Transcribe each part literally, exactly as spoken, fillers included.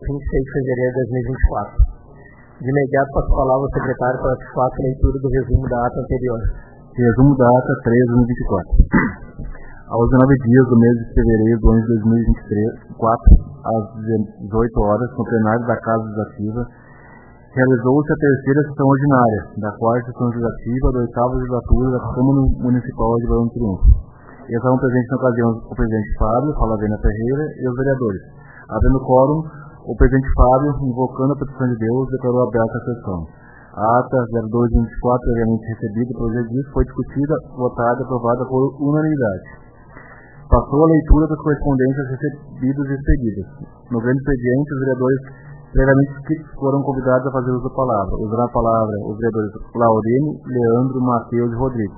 vinte e seis de fevereiro de dois mil e vinte e quatro. De imediato, passo a palavra ao secretário para que faça a leitura do resumo da ata anterior. Resumo da ata três de dois mil e vinte e quatro. Aos dezenove dias do mês de fevereiro do ano de dois mil e vinte e quatro, às dezoito horas, no plenário da Casa Legislativa, realizou-se a terceira sessão ordinária da quarta sessão legislativa da oitava legislatura da Câmara Municipal de Barão do Triunfo. Estavam presentes na ocasião o presidente Fábio Falavena Ferreira e os vereadores. Havendo quórum, o presidente Fábio, invocando a petição de Deus, declarou aberta a sessão. A ata zero dois de vinte e quatro, previamente recebida pelo G foi discutida, votada e aprovada por unanimidade. Passou a leitura das correspondências recebidas e expedidas. No grande expediente, os vereadores previamente inscritos foram convidados a fazer uso da palavra. Usaram a palavra os vereadores Laurene, Leandro, Matheus e Rodrigo.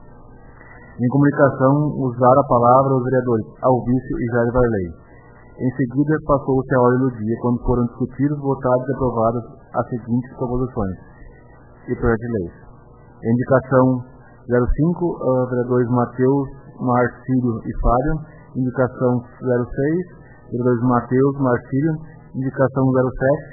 Em comunicação, usaram a palavra os vereadores Alvício e Jair Varley. Em seguida, passou-se a ordem do dia, quando foram discutidos, votados e aprovadas as seguintes proposições e projetos de leis. Indicação zero cinco, uh, vereadores Matheus, Marcílio e Fábio. Indicação zero seis, vereadores Matheus, Marcílio. Indicação zero sete,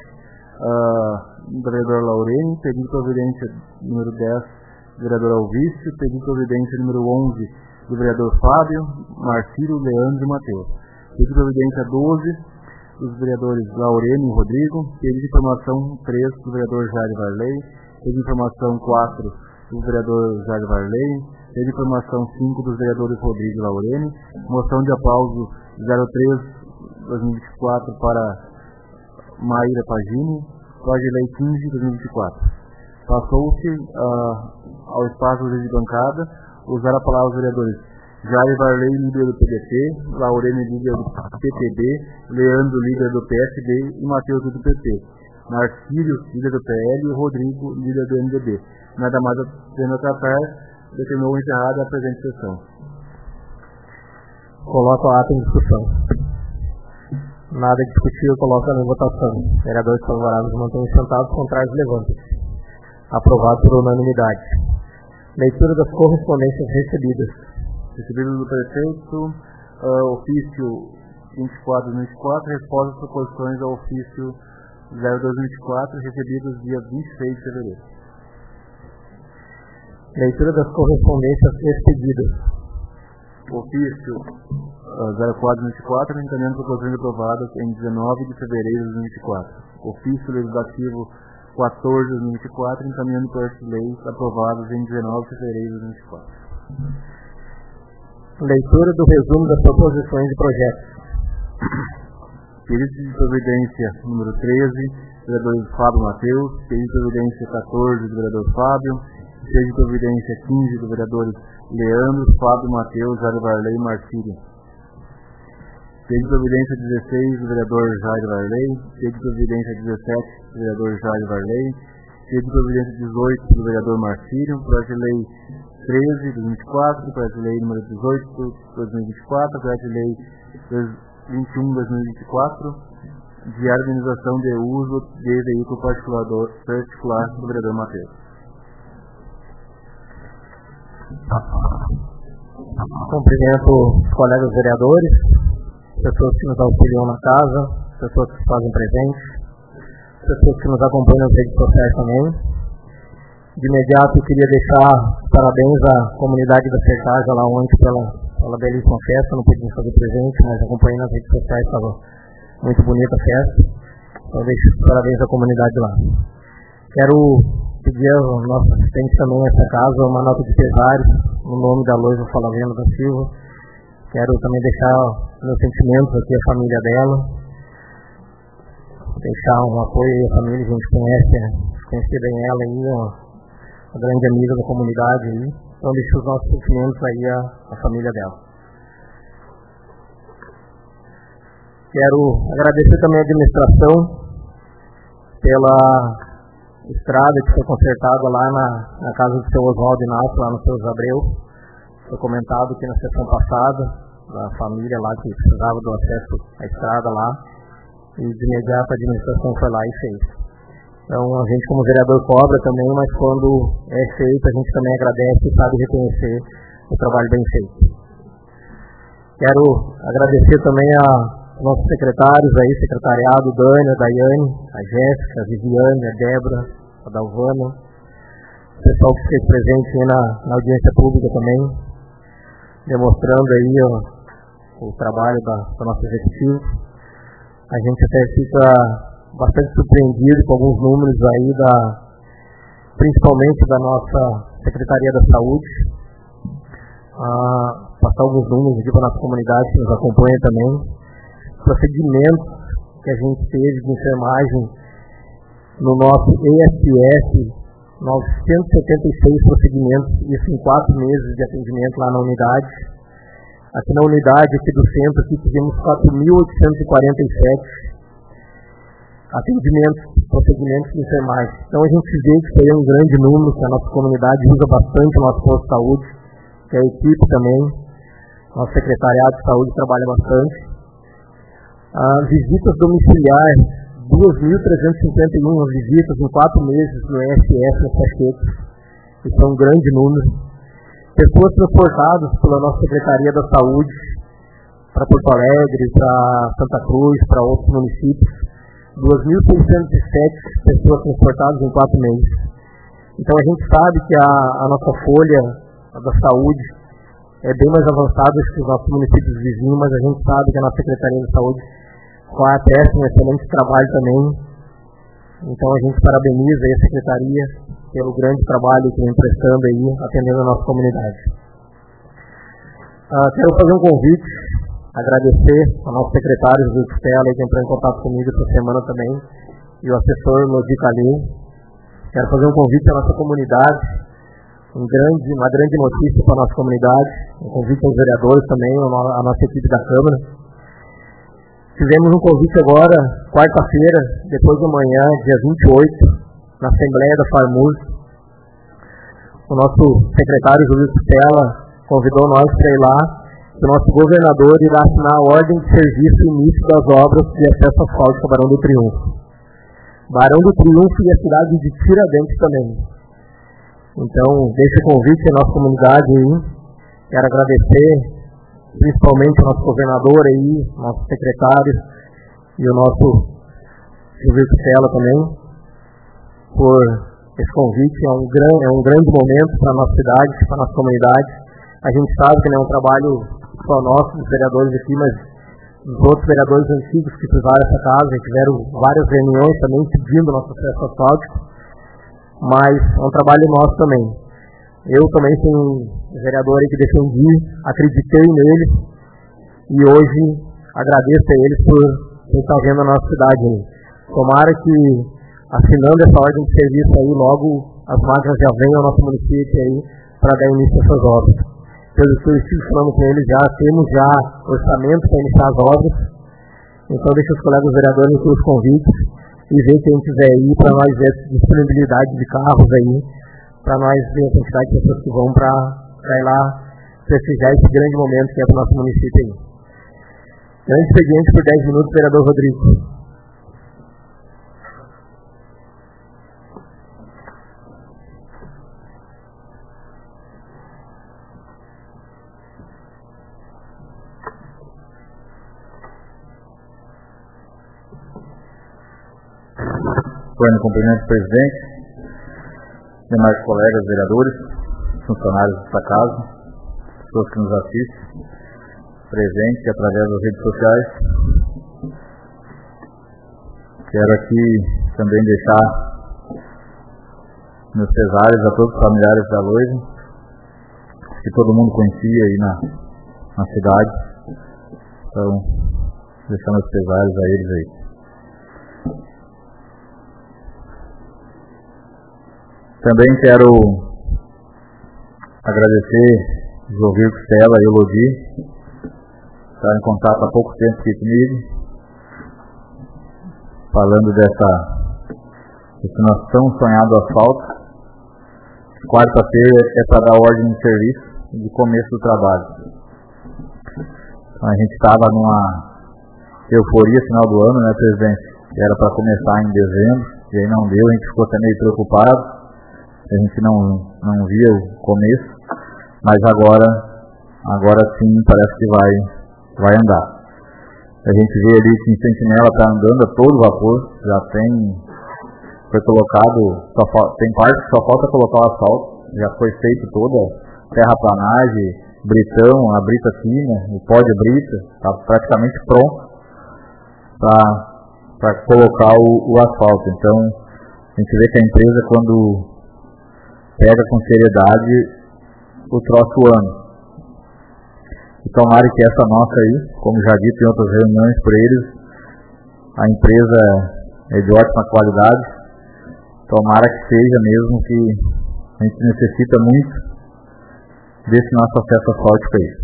uh, vereador Laurene. Pedido de providência número dez, vereador Alvício. Pedido de providência número onze, do vereador Fábio, Marcílio, Leandro e Matheus. Pedido de providência doze, dos vereadores Laurene e Rodrigo. Pedido de informação três, do vereador Jair Varley. Pedido de informação quatro, do vereador Jair Varley. Pedido de informação cinco, dos vereadores Rodrigo e Laurene. Moção de aplauso zero três de dois mil e vinte e quatro para Maíra Pagini. Projeto de lei quinze de dois mil e vinte e quatro. Passou-se uh, ao espaço de bancada, usar a palavra os vereadores Jair Varley, líder do P D T, Laurene, líder do P T B, Leandro, líder do P S D e Matheus, do P P. Marcílio, líder do P L e Rodrigo, líder do M D B. Nada mais a tendo a tratar, determinou encerrada a presente sessão. Coloco a ata em discussão. Nada discutível, coloca em votação. Vereadores favoráveis mantêm sentados, contrários levantem-se. Aprovado por unanimidade. Leitura das correspondências recebidas. Recebido do prefeito, uh, ofício vinte e quatro de dois mil e vinte e quatro, respostas e proposições ao ofício zero dois de dois mil e vinte e quatro, recebidos dia vinte e seis de fevereiro. Leitura das correspondências expedidas. Ofício uh, zero quatro de dois mil e vinte e quatro, encaminhando proposições aprovadas em dezenove de fevereiro de dois mil e vinte e quatro. Ofício legislativo quatorze de dois mil e vinte e quatro, encaminhando projetos de leis aprovados em dezenove de fevereiro de dois mil e vinte e quatro. Leitura do resumo das proposições e projetos. Pedido de providência número treze, vereador Fábio Matheus. Pedido de providência quatorze, do vereador Fábio. Pedido de providência quinze, do vereador Leandro, Fábio Matheus, Jair Varley e Marcílio. Pedido de providência dezesseis, do vereador Jair Varley. Pedido de providência dezessete, do vereador Jair Varley. Pedido de providência dezoito, do vereador Marcílio. Projeto de lei treze de dois mil e vinte e quatro, projeto de lei número dezoito de dois mil e vinte e quatro, projeto de lei vinte e um de dois mil e vinte e quatro, de organização de uso de veículo particular do vereador Matheus. Cumprimento os colegas vereadores, pessoas que nos auxiliam na casa, pessoas que se fazem presentes, pessoas que nos acompanham nas redes sociais também. De imediato, eu queria deixar parabéns à comunidade da Sertagem lá ontem pela, pela belíssima festa. Não pude fazer presente, mas acompanhei nas redes sociais, estava muito bonita a festa. Então, deixo parabéns à comunidade lá. Quero pedir ao nosso assistente também nessa casa uma nota de pesares, no nome da Loisa Falavena da Silva. Quero também deixar meus sentimentos aqui à família dela. Deixar um apoio à família, a gente conhece, conhece bem ela aí, ó. A grande amiga da comunidade aí. Então deixo os nossos sentimentos aí à, à família dela. Quero agradecer também a administração pela estrada que foi consertada lá na, na casa do seu Oswaldo Inácio, lá no seu Abreu. Foi comentado aqui na sessão passada, da família lá que precisava do acesso à estrada lá. E de imediato a administração foi lá e fez. Então, a gente como vereador cobra também, mas quando é feito, a gente também agradece e sabe reconhecer o trabalho bem feito. Quero agradecer também a, nossos secretários aí, secretariado, Dani, a Daiane, a Jéssica, a Viviane, a Débora, a Dalvana, o pessoal que esteve presente aí na, na audiência pública também, demonstrando aí ó, o trabalho da, da nossa executiva. A gente até fica bastante surpreendido com alguns números aí, da, principalmente da nossa Secretaria da Saúde. Ah, passar alguns números aqui para a nossa comunidade que nos acompanha também. Procedimentos que a gente teve de enfermagem no nosso E S S, novecentos e setenta e seis procedimentos, isso em quatro meses de atendimento lá na unidade. Aqui na unidade, aqui do centro, aqui tivemos quatro mil oitocentos e quarenta e sete atendimentos, procedimentos de enfermagem. Então a gente vê que isso aí é um grande número, que a nossa comunidade usa bastante o nosso posto de saúde, que a equipe também, nosso secretariado de saúde trabalha bastante. As visitas domiciliares, duas mil trezentas e cinquenta e uma visitas em quatro meses no E S S nas Cachetas, isso é um grande número. Pessoas transportadas pela nossa Secretaria da Saúde para Porto Alegre, para Santa Cruz, para outros municípios, duas mil seiscentas e sete pessoas transportadas em quatro meses. Então a gente sabe que a, a nossa folha da saúde é bem mais avançada que os nossos municípios vizinhos, mas a gente sabe que a nossa Secretaria da Saúde faz um excelente trabalho também. Então a gente parabeniza aí a Secretaria pelo grande trabalho que vem prestando aí, atendendo a nossa comunidade. Uh, quero fazer um convite, agradecer ao nosso secretário José Costela, que entrou em contato comigo essa semana também, e o assessor Lodi Calil. Quero fazer um convite à nossa comunidade, um grande, uma grande notícia para a nossa comunidade, um convite aos vereadores também, à nossa equipe da Câmara. Tivemos um convite agora, quarta-feira, depois de amanhã, dia vinte e oito, na Assembleia da FARMURS. O nosso secretário Júlio Costela convidou nós para ir lá, que o nosso governador irá assinar a ordem de serviço e início das obras de acesso asfáltico a Barão do Triunfo. Barão do Triunfo e a cidade de Tiradentes também. Então, deixo o convite à nossa comunidade aí. Quero agradecer principalmente ao nosso governador aí, nossos secretários e o nosso Júlio Costela também, por esse convite. É um, gran, é um grande momento para a nossa cidade, para a nossa comunidade. A gente sabe que não é um trabalho só nosso, dos vereadores aqui, mas dos outros vereadores antigos que fizeram essa casa, e tiveram várias reuniões também pedindo nosso acesso asfáltico, mas é um trabalho nosso também. Eu também fui um vereador aí que defendi, acreditei nele, e hoje agradeço a eles por estar vendo a nossa cidade aí. Tomara que, assinando essa ordem de serviço aí, logo as máquinas já venham ao nosso município aí para dar início a essas obras. Pelo que eu estive falando com eles, já temos já orçamento para iniciar as obras. Então deixa os colegas vereadores com os convites e ver quem quiser ir para nós ver a disponibilidade de carros aí, para nós ver a quantidade de pessoas que vão para ir lá prestigiar esse grande momento que é para o nosso município aí. Grande expediente por dez minutos, vereador Rodrigo. Bueno, cumprimento o presidente, demais colegas vereadores, funcionários desta casa, pessoas que nos assistem, presentes através das redes sociais. Quero aqui também deixar meus pesares a todos os familiares da Loise, que todo mundo conhecia aí na, na cidade. Então, deixar meus pesares a eles aí. Também quero agradecer o Jovir Costela e o Lodi, que estavam em contato há pouco tempo aqui comigo, falando dessa, desse nosso tão sonhado asfalto. Quarta-feira é para dar ordem de serviço de começo do trabalho. Então a gente estava numa euforia final do ano, né, presidente? Que era para começar em dezembro, e aí não deu, a gente ficou até meio preocupado. A gente não, não via o começo, mas agora, agora sim parece que vai, vai andar. A gente vê ali que em Sentinela está andando a todo vapor, já tem, foi colocado, só, tem parte que só falta colocar o asfalto, já foi feito toda a terraplanagem, britão, a brita fina, o pó de brita, está praticamente pronto para colocar o, o asfalto. Então, a gente vê que a empresa, quando pega com seriedade, o troço anda. E tomara que essa nossa aí, como já dito em outras reuniões por eles, a empresa é de ótima qualidade, tomara que seja mesmo, que a gente necessita muito desse nosso acesso asfáltico aí.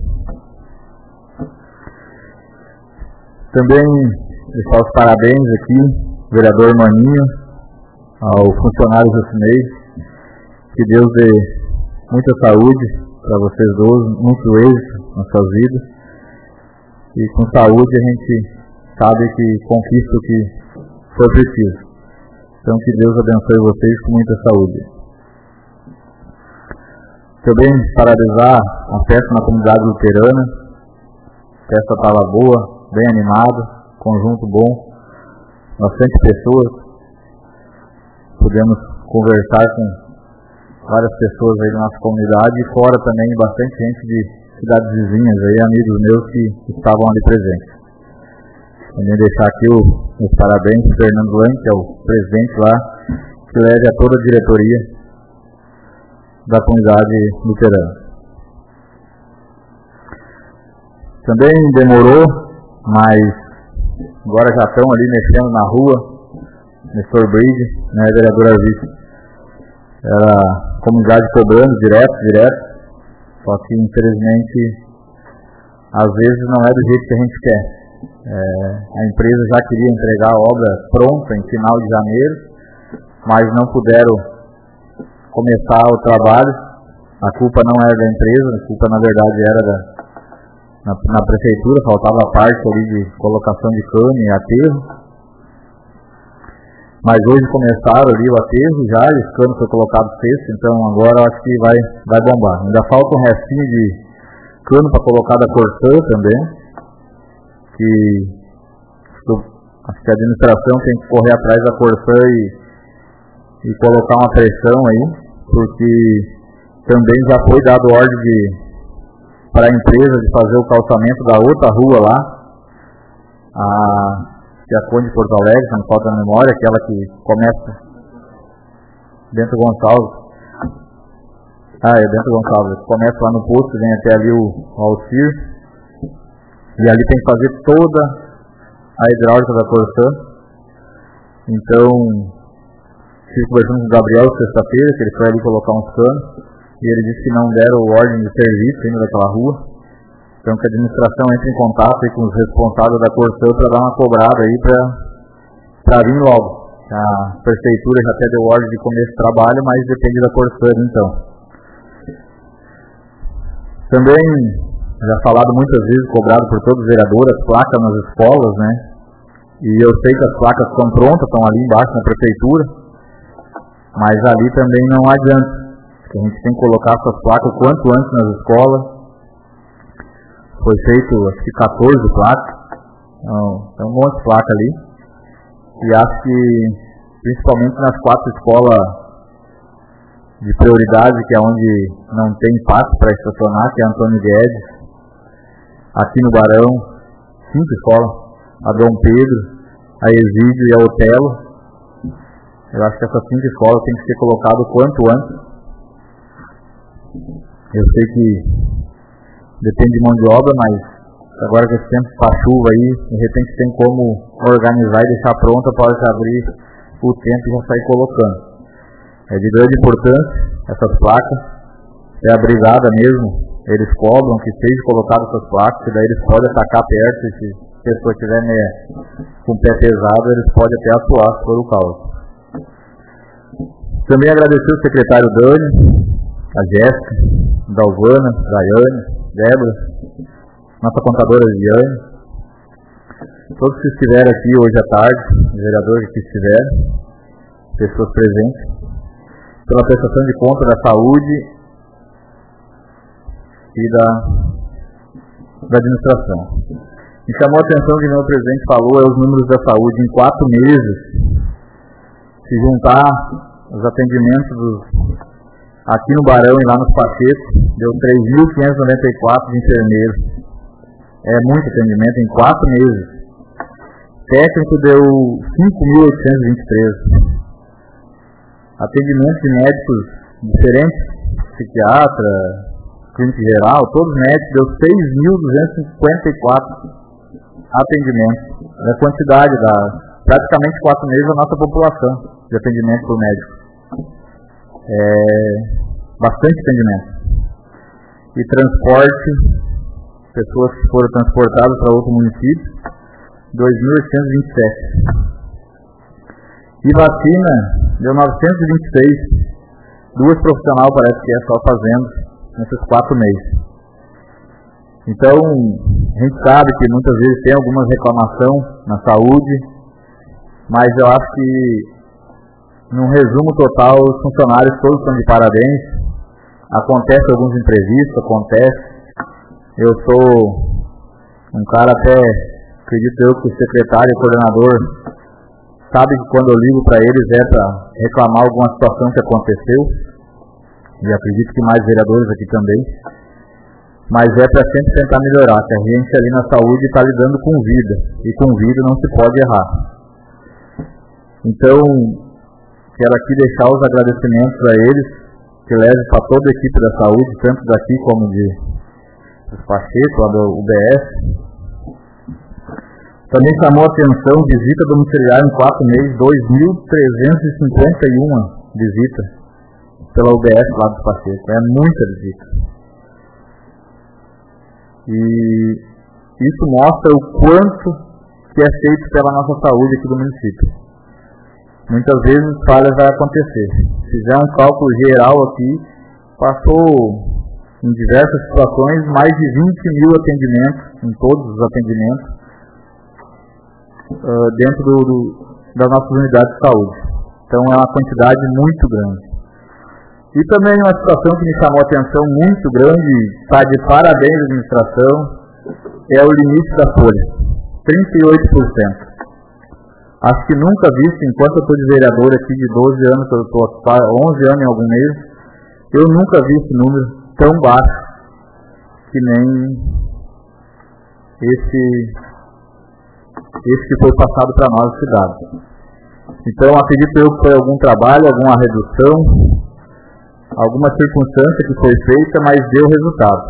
Também deixar os parabéns aqui, vereador Maninho, ao funcionário Jucinei, que Deus dê muita saúde para vocês dois, muito êxito nas suas vidas, e com saúde a gente sabe que conquista o que for preciso. Então que Deus abençoe vocês com muita saúde. Também paralisar a festa na comunidade luterana. A festa estava boa, bem animada, conjunto bom, bastante pessoas. Pudemos conversar com várias pessoas aí da nossa comunidade e fora também bastante gente de cidades vizinhas, aí, amigos meus que estavam ali presentes. Também deixar aqui o, os parabéns para o Fernando Lang, que é o presidente lá, que leve a toda a diretoria da comunidade luterana. Também demorou, mas agora já estão ali mexendo na rua, Nestor Bride, né, vereadora Vice. Era a comunidade cobrando direto, direto, só que infelizmente às vezes não é do jeito que a gente quer. É, a empresa já queria entregar a obra pronta em final de janeiro, mas não puderam começar o trabalho. A culpa não era da empresa, a culpa na verdade era da, na, na prefeitura, faltava a parte ali de colocação de cano e aterro. Mas hoje começaram ali o aterro já, e o cano foi colocado sexto, então agora eu acho que vai, vai bombar. Ainda falta um restinho de cano para colocar da Corsã também, que acho que a administração tem que correr atrás da Corsã e, e colocar uma pressão aí, porque também já foi dado ordem de, para a empresa de fazer o calçamento da outra rua lá, a que é a Conde de Porto Alegre, não falta na memória, aquela que começa Bento Gonçalves. Ah, é Bento Gonçalves. Começa lá no posto, vem até ali o, o Alcir. E ali tem que fazer toda a hidráulica da Corsã. Então, estive conversando com o Gabriel sexta-feira, que ele foi ali colocar uns canos. E ele disse que não deram ordem de serviço ainda daquela rua. Então que a administração entre em contato aí com os responsáveis da Corsã para dar uma cobrada aí para vir logo. A prefeitura já até deu ordem de começo do trabalho, mas depende da Corsã então. Também, já falado muitas vezes, cobrado por todos os vereadores, as placas nas escolas, né? E eu sei que as placas estão prontas, estão ali embaixo na prefeitura, mas ali também não adianta. A gente tem que colocar essas placas o quanto antes nas escolas. Foi feito, acho que quatorze placas, então, tem um monte de placa ali, e acho que principalmente nas quatro escolas de prioridade, que é onde não tem espaço para estacionar, que é Antônio Guedes, aqui no Barão, cinco escolas, a Dom Pedro, a Exídio e a Otelo. Eu acho que essas cinco escolas tem que ser colocado o quanto antes. Eu sei que depende de mão de obra, mas agora que esse tempo para chuva aí, de repente tem como organizar e deixar pronta para se abrir o tempo e já sair colocando. É de grande importância essas placas, é a brigada mesmo, eles cobram que seja colocado essas placas, que daí eles podem atacar perto, e se a pessoa estiver né, com o pé pesado, eles podem até atuar se for o caso. Também agradecer o secretário Dani, a Jéssica, a Dalvana, a Daiane, Débora, nossa contadora Viviane, todos que estiveram aqui hoje à tarde, os vereadores que estiveram, pessoas presentes, pela prestação de conta da saúde e da, da administração. Me chamou a atenção que o presidente falou, é os números da saúde em quatro meses. Se juntar os atendimentos dos, aqui no Barão e lá nos Pachecos, deu três mil quinhentos e noventa e quatro de enfermeiros. É muito atendimento em quatro meses. Técnico deu cinco mil oitocentos e vinte e três. Atendimento de médicos diferentes, psiquiatra, clínica geral, todos os médicos, deu seis mil duzentos e cinquenta e quatro atendimentos. É a quantidade da, praticamente quatro meses da nossa população de atendimento por médico. É, bastante atendimento. E transporte, pessoas que foram transportadas para outro município, dois mil oitocentos e vinte e sete. E vacina, deu novecentos e vinte e seis. Duas profissionais parece que é só fazendo nesses quatro meses. Então, a gente sabe que muitas vezes tem alguma reclamação na saúde, mas eu acho que, num resumo total, os funcionários todos estão de parabéns. Acontece alguns imprevistos, acontece. Eu sou um cara até, acredito eu que o secretário e coordenador sabe que quando eu ligo para eles é para reclamar alguma situação que aconteceu, e acredito que mais vereadores aqui também, mas é para sempre tentar melhorar, que a gente ali na saúde está lidando com vida, e com vida não se pode errar. Então, quero aqui deixar os agradecimentos a eles, que leve para toda a equipe da saúde, tanto daqui como de dos Pachecos, lá do U B S. Também chamou a atenção visita domiciliar em quatro meses, dois mil trezentos e cinquenta e um visitas pela U B S lá dos Pachecos. É muita visita. E isso mostra o quanto que é feito pela nossa saúde aqui do município. Muitas vezes falhas vai acontecer. Se fizer um cálculo geral aqui, passou em diversas situações mais de vinte mil atendimentos, em todos os atendimentos, uh, dentro do, do, das nossas unidades de saúde. Então é uma quantidade muito grande. E também uma situação que me chamou a atenção muito grande, está de parabéns à administração, é o limite da folha, trinta e oito por cento. Acho que nunca visto, enquanto eu estou de vereador aqui de doze anos, eu estou onze anos em algum mês, eu nunca vi esse número tão baixo que nem esse, esse que foi passado para nós, cidade. Então, acredito eu que foi algum trabalho, alguma redução, alguma circunstância que foi feita, mas deu resultado.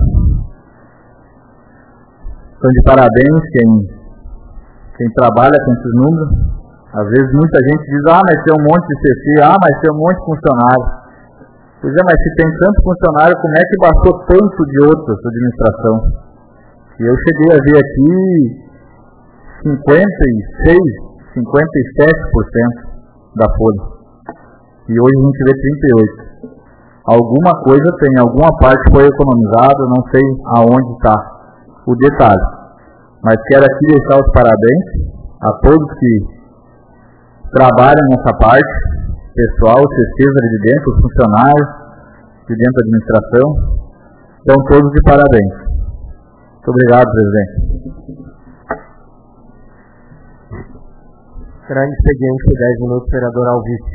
Então, de parabéns quem, quem trabalha com esses números. Às vezes muita gente diz, ah, mas tem um monte de C C, ah, mas tem um monte de funcionário. Pois é, mas se tem tanto funcionário, como é que baixou tanto de outras administração? E eu cheguei a ver aqui cinquenta e seis, cinquenta e sete por cento da folha. E hoje a gente vê trinta e oito por cento. Alguma coisa tem, alguma parte foi economizada, não sei aonde está o detalhe. Mas quero aqui deixar os parabéns a todos que trabalham nessa parte, pessoal, C Cs ali de dentro, os funcionários de dentro da administração, estão todos de parabéns. Muito obrigado, presidente. Grande expediente, dez minutos, vereador Alvice.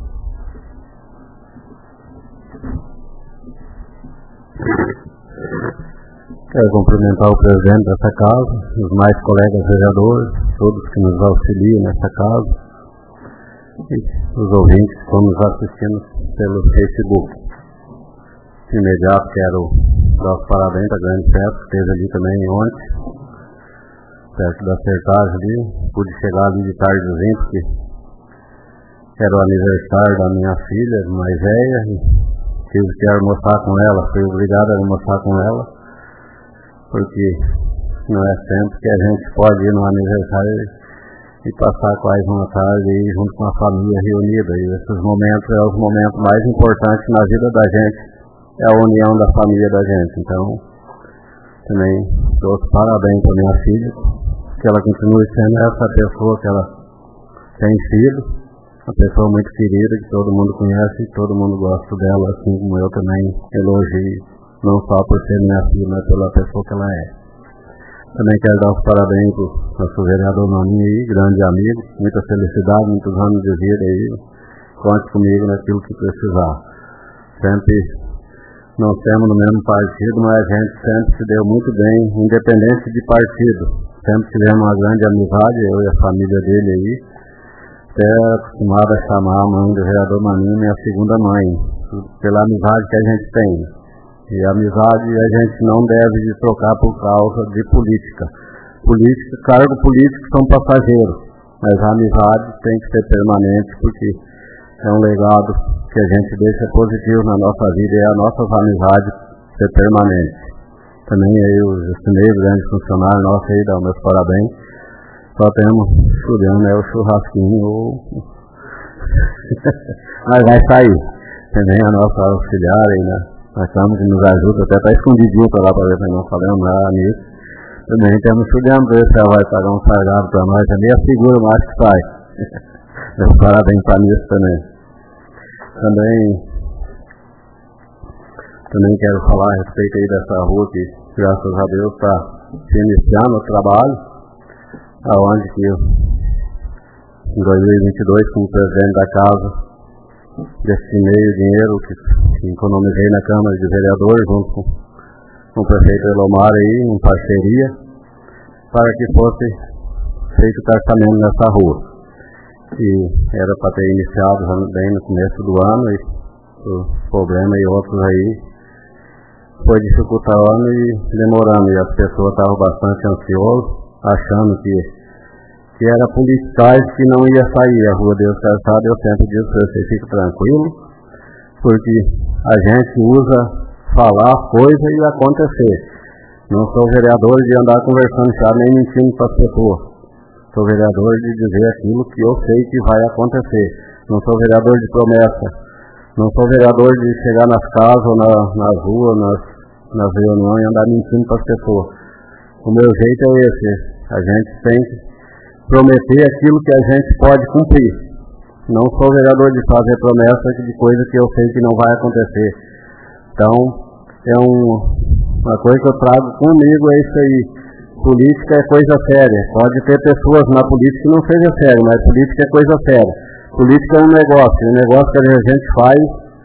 Quero cumprimentar o presidente dessa casa, os mais colegas vereadores, todos que nos auxiliam nessa casa, e os ouvintes que estão nos assistindo pelo Facebook. De imediato quero dar os parabéns à grande festa que teve ali também ontem, perto da Sertagem ali. Pude chegar ali de tardezinho porque era o aniversário da minha filha mais velha e tive que almoçar com ela, fui obrigado a almoçar com ela, porque não é sempre que a gente pode ir no aniversário e passar quase uma tarde aí junto com a família reunida. E esses momentos são os momentos mais importantes na vida da gente, é a união da família da gente. Então, também dou os parabéns para minha filha, que ela continue sendo essa pessoa que ela tem sido, uma pessoa muito querida, que todo mundo conhece e todo mundo gosta dela, assim como eu também elogio, não só por ser minha filha, mas pela pessoa que ela é. Também quero dar os parabéns para o nosso vereador Maninho aí, grande amigo, muita felicidade, muitos anos de vida aí. Conte comigo naquilo que precisar. Sempre não temos no mesmo partido, mas a gente sempre se deu muito bem, independente de partido. Sempre tivemos uma grande amizade, eu e a família dele aí. Até acostumado a chamar a mãe do vereador Maninho minha segunda mãe, pela amizade que a gente tem. E a amizade a gente não deve de trocar por causa de política. Política, cargo político são passageiros, mas a amizade tem que ser permanente, porque é um legado que a gente deixa positivo na nossa vida e a nossas amizades ser permanente. Também aí o Justinei, grande funcionário nosso aí, dá meus parabéns. Só temos estudando é o churrasquinho ou... mas vai sair. Também a nossa auxiliar aí, né? Nós estamos que nos ajuda, até está escondidinho para lá para ver se não falamos nada nisso. Também temos estudando ver se ela vai pagar um salgado para nós, é meia figura mais que sai. Meus parabéns para nisso também. Também, também quero falar a respeito aí dessa rua que, graças a Deus, está se iniciando o trabalho, aonde que eu, em dois mil e vinte e dois, como presidente da casa, destinei o dinheiro que, que economizei na Câmara de Vereadores, junto com, com o prefeito Elomar aí, em parceria, para que fosse feito o calçamento nessa rua. E era para ter iniciado bem no começo do ano, e o problema e outros aí foi dificultando e demorando, e as pessoas estavam bastante ansiosas, achando que, que era politicais que não ia sair a Rua Deus Calçado. Eu sempre digo para você, fique tranquilo, porque a gente usa falar coisa e acontecer. Não sou vereador de andar conversando já, nem mentindo para as pessoas. Sou vereador de dizer aquilo que eu sei que vai acontecer. Não sou vereador de promessa. Não sou vereador de chegar nas casas ou na, nas ruas, nas, nas reuniões e andar mentindo para as pessoas. O meu jeito é esse. A gente tem que prometer aquilo que a gente pode cumprir. Não sou vereador de fazer promessa de coisa que eu sei que não vai acontecer. Então, é um, uma coisa que eu trago comigo, é isso aí. Política é coisa séria. Pode ter pessoas na política que não seja sério, mas política é coisa séria. Política é um negócio. O negócio que a gente faz,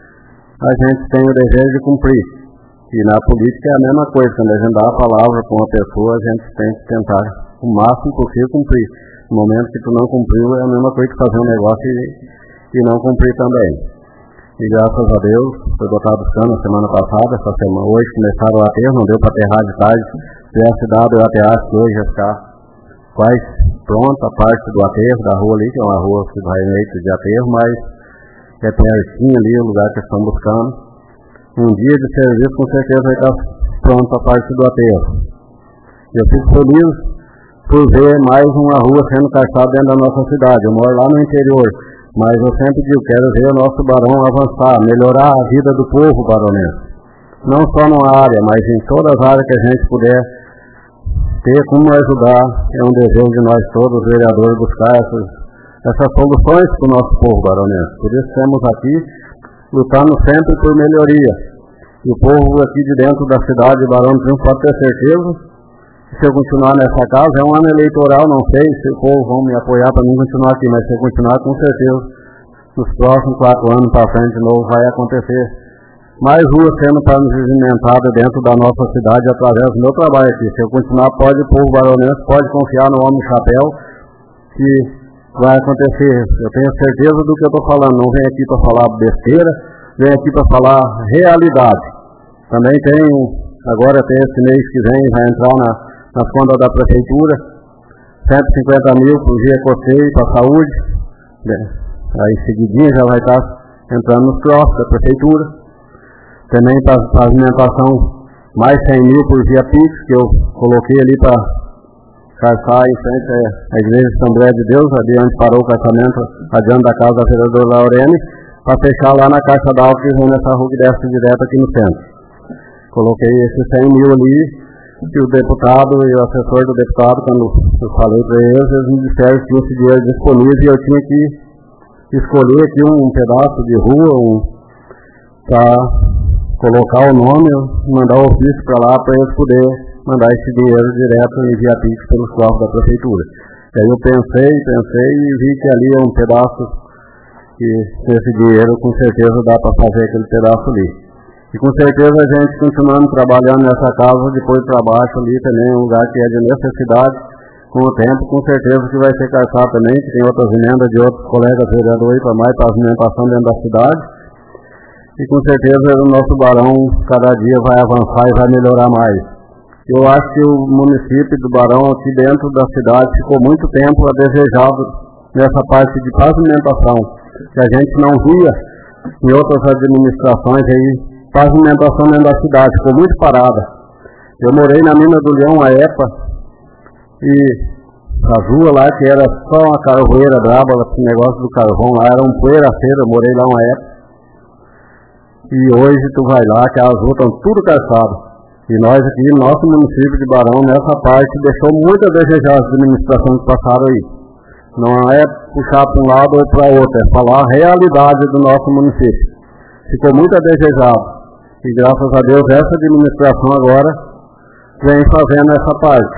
a gente tem o desejo de cumprir. E na política é a mesma coisa. Quando a gente dá a palavra para uma pessoa, a gente tem que tentar o máximo possível cumprir. No momento que tu não cumpriu, é a mesma coisa que fazer um negócio e, e não cumprir também. E graças a Deus, foi botado os canos semana passada, essa semana, hoje começaram o aterro, não deu para aterrar de tarde. Se tivesse dado o aterrar, que hoje já está quase pronta a parte do aterro, da rua ali, que é uma rua que vai meio de aterro, mas é pertinho ali o lugar que estão buscando. Um dia de serviço com certeza vai estar pronta a parte do aterro. Eu fico feliz por ver mais uma rua sendo calçada dentro da nossa cidade. Eu moro lá no interior, mas eu sempre digo, quero ver o nosso Barão avançar, melhorar a vida do povo baronense. Não só numa área, mas em todas as áreas que a gente puder ter como ajudar. É um desejo de nós todos, os vereadores, buscar essas, essas soluções para o nosso povo baronense. Por isso estamos aqui, lutando sempre por melhoria. E o povo aqui de dentro da cidade de Barão do Triunfo pode ter certeza. Se eu continuar nessa casa, é um ano eleitoral, não sei se o povo vão me apoiar para mim continuar aqui, mas se eu continuar, com certeza, nos próximos quatro anos para frente de novo vai acontecer. Mais ruas sendo pavimentadas dentro da nossa cidade através do meu trabalho aqui. Se eu continuar, pode o povo baronense, pode confiar no homem chapéu que vai acontecer. Eu tenho certeza do que eu estou falando, não venho aqui para falar besteira, venho aqui para falar realidade. Também tem, agora tem esse mês que vem, vai entrar na nas contas da prefeitura, cento e cinquenta mil para o G E C O S E I, para a saúde, aí seguidinho já vai estar entrando nos próximos da prefeitura. Também para a pavimentação, mais cem mil por via Pix, que eu coloquei ali para calçar em frente à igreja de São Bré de Deus, ali onde parou o calçamento, adiante da casa da vereadora Laurene, para fechar lá na caixa d'água que vem nessa rua que desce direto aqui no centro. Coloquei esses cem mil ali, que o deputado e o assessor do deputado, quando eu falei para eles, eles me disseram que tinha esse dinheiro disponível e eu tinha que escolher aqui um pedaço de rua um, para colocar o nome, mandar o ofício para lá para eles poderem mandar esse dinheiro direto em via Pix pelos cofres da prefeitura. E aí eu pensei, pensei e vi que ali é um pedaço que esse dinheiro com certeza dá para fazer aquele pedaço ali. E com certeza a gente continuando trabalhando nessa casa, depois para baixo ali também é um lugar que é de necessidade, com o tempo com certeza que vai ser calçado também, que tem outras emendas de outros colegas vereadores para mais pavimentação dentro da cidade. E com certeza o nosso Barão cada dia vai avançar e vai melhorar mais. Eu acho que o município do Barão aqui dentro da cidade ficou muito tempo a desejado nessa parte de pavimentação, que a gente não via em outras administrações aí, pavimentação dentro da cidade, ficou muito parada. Eu morei na Mina do Leão, a EPA, e a rua lá, que era só uma carvoeira braba, esse negócio do carvão lá, era um poeiraceiro, eu morei lá uma época. E hoje tu vai lá, que as ruas estão tudo calçadas. E nós aqui, nosso município de Barão, nessa parte, deixou muito a desejar as administrações que passaram aí. Não é puxar para um lado ou para outro, é falar a realidade do nosso município. Ficou muito a desejar. E graças a Deus, essa administração agora vem fazendo essa parte.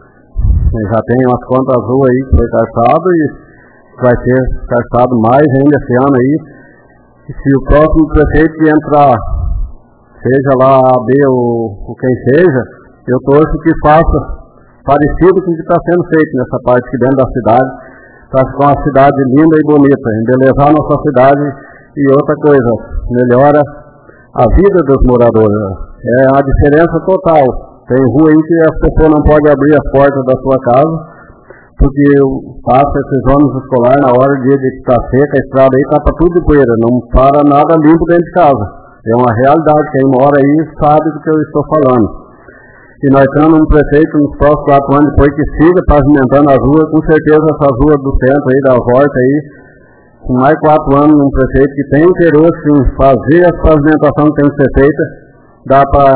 Já tem umas quantas ruas aí que foi calçado e vai ser calçado mais ainda esse ano aí. E se o próximo prefeito que entrar, seja lá A, B ou, ou quem seja, eu torço que faça parecido com o que está sendo feito nessa parte aqui dentro da cidade, para ficar uma cidade linda e bonita, embelezar a nossa cidade e outra coisa, melhora a vida dos moradores. É a diferença total. Tem rua aí que as pessoas não podem abrir as portas da sua casa, porque passa esses ônibus escolares na hora, dia de estar seca, a estrada aí tapa tudo de poeira, não para nada limpo dentro de casa. É uma realidade, quem mora aí sabe do que eu estou falando. E nós temos um prefeito nos próximos quatro anos, depois que siga pavimentando as ruas, com certeza essas ruas do centro aí, da volta aí, com mais quatro anos, um prefeito que tem interesse em fazer as pavimentações que tem que ser feita, dá para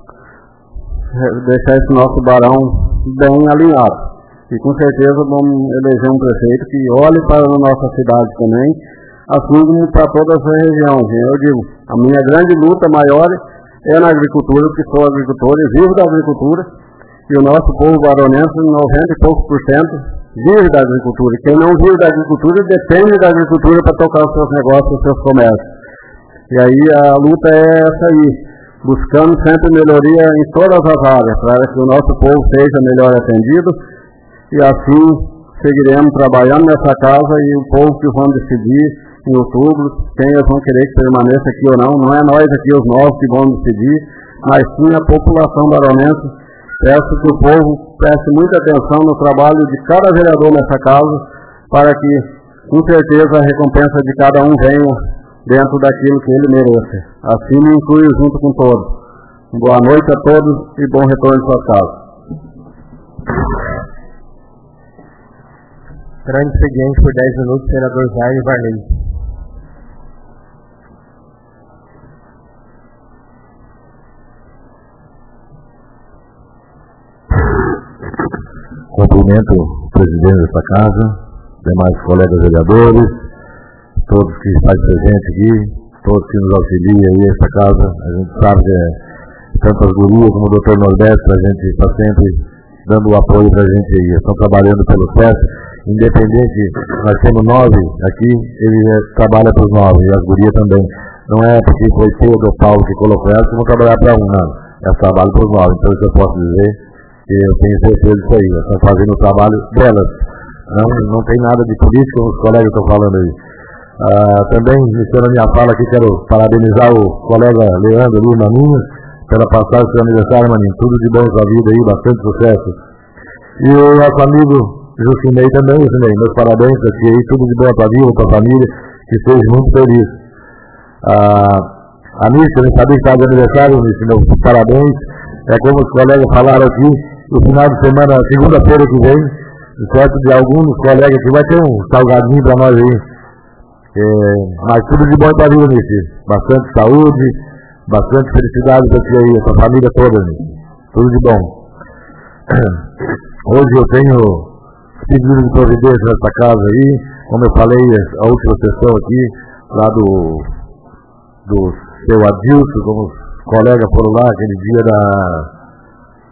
deixar esse nosso Barão bem alinhado. E com certeza vamos eleger um prefeito que olhe para a nossa cidade também, assim como para toda essa região. Eu digo, a minha grande luta maior é na agricultura, porque sou agricultor e vivo da agricultura, e o nosso povo baronense, noventa e poucos por cento, vive da agricultura. E quem não vive da agricultura, depende da agricultura para tocar os seus negócios, os seus comércios. E aí a luta é essa aí, buscando sempre melhoria em todas as áreas, para que o nosso povo seja melhor atendido, e assim seguiremos trabalhando nessa casa, e o povo que vão decidir em outubro, quem eles vão querer que permaneça aqui ou não, não é nós aqui os novos que vão decidir, mas sim a população baronense. Peço que o povo preste muita atenção no trabalho de cada vereador nessa casa, para que, com certeza, a recompensa de cada um venha dentro daquilo que ele merece. Assim me incluo junto com todos. Boa noite a todos e bom retorno de suas casas. Grande expediente por dez minutos, senador Jair Varley. Cumprimento o presidente desta casa, demais colegas vereadores, todos que estão presentes aqui, todos que nos auxiliam aí nesta casa. A gente sabe que é, tanto as gurias como o doutor Norberto, a gente está sempre dando o apoio para a gente aí. Estão trabalhando pelo C E S, independente, nós temos nove aqui, ele é, trabalha para os nove, e as gurias também. Não é porque foi Pedro ou Paulo que colocou elas que vão trabalhar para um, não. Elas trabalham para os nove, então isso eu posso dizer. Eu tenho certeza disso aí, elas estão fazendo o trabalho delas, não, não tem nada de política, como os colegas estão falando aí. Ah, também, iniciando a minha fala aqui, quero parabenizar o colega Leandro ali, Maninho, pela passagem do seu aniversário, Maninho, tudo de bom na vida aí, bastante sucesso. E o nosso amigo Jucinei também, Jucinei, meus parabéns para ti aí, tudo de bom para a vida, para a família, que seja muito feliz. Ah, a Nícia, eu não sabia que estava de aniversário, Nícia, meus parabéns. É como os colegas falaram aqui, no final de semana, segunda-feira que vem, certo, de alguns colegas que vai ter um salgadinho para nós aí. É, mas tudo de bom para a vida, Nícia. Bastante saúde, bastante felicidade para ti aí, a tua família toda, Nícia. Tudo de bom. Hoje eu tenho pedido de providência nessa casa aí, como eu falei, a última sessão aqui, lá do, do seu Adilson, como os colegas foram lá aquele dia da,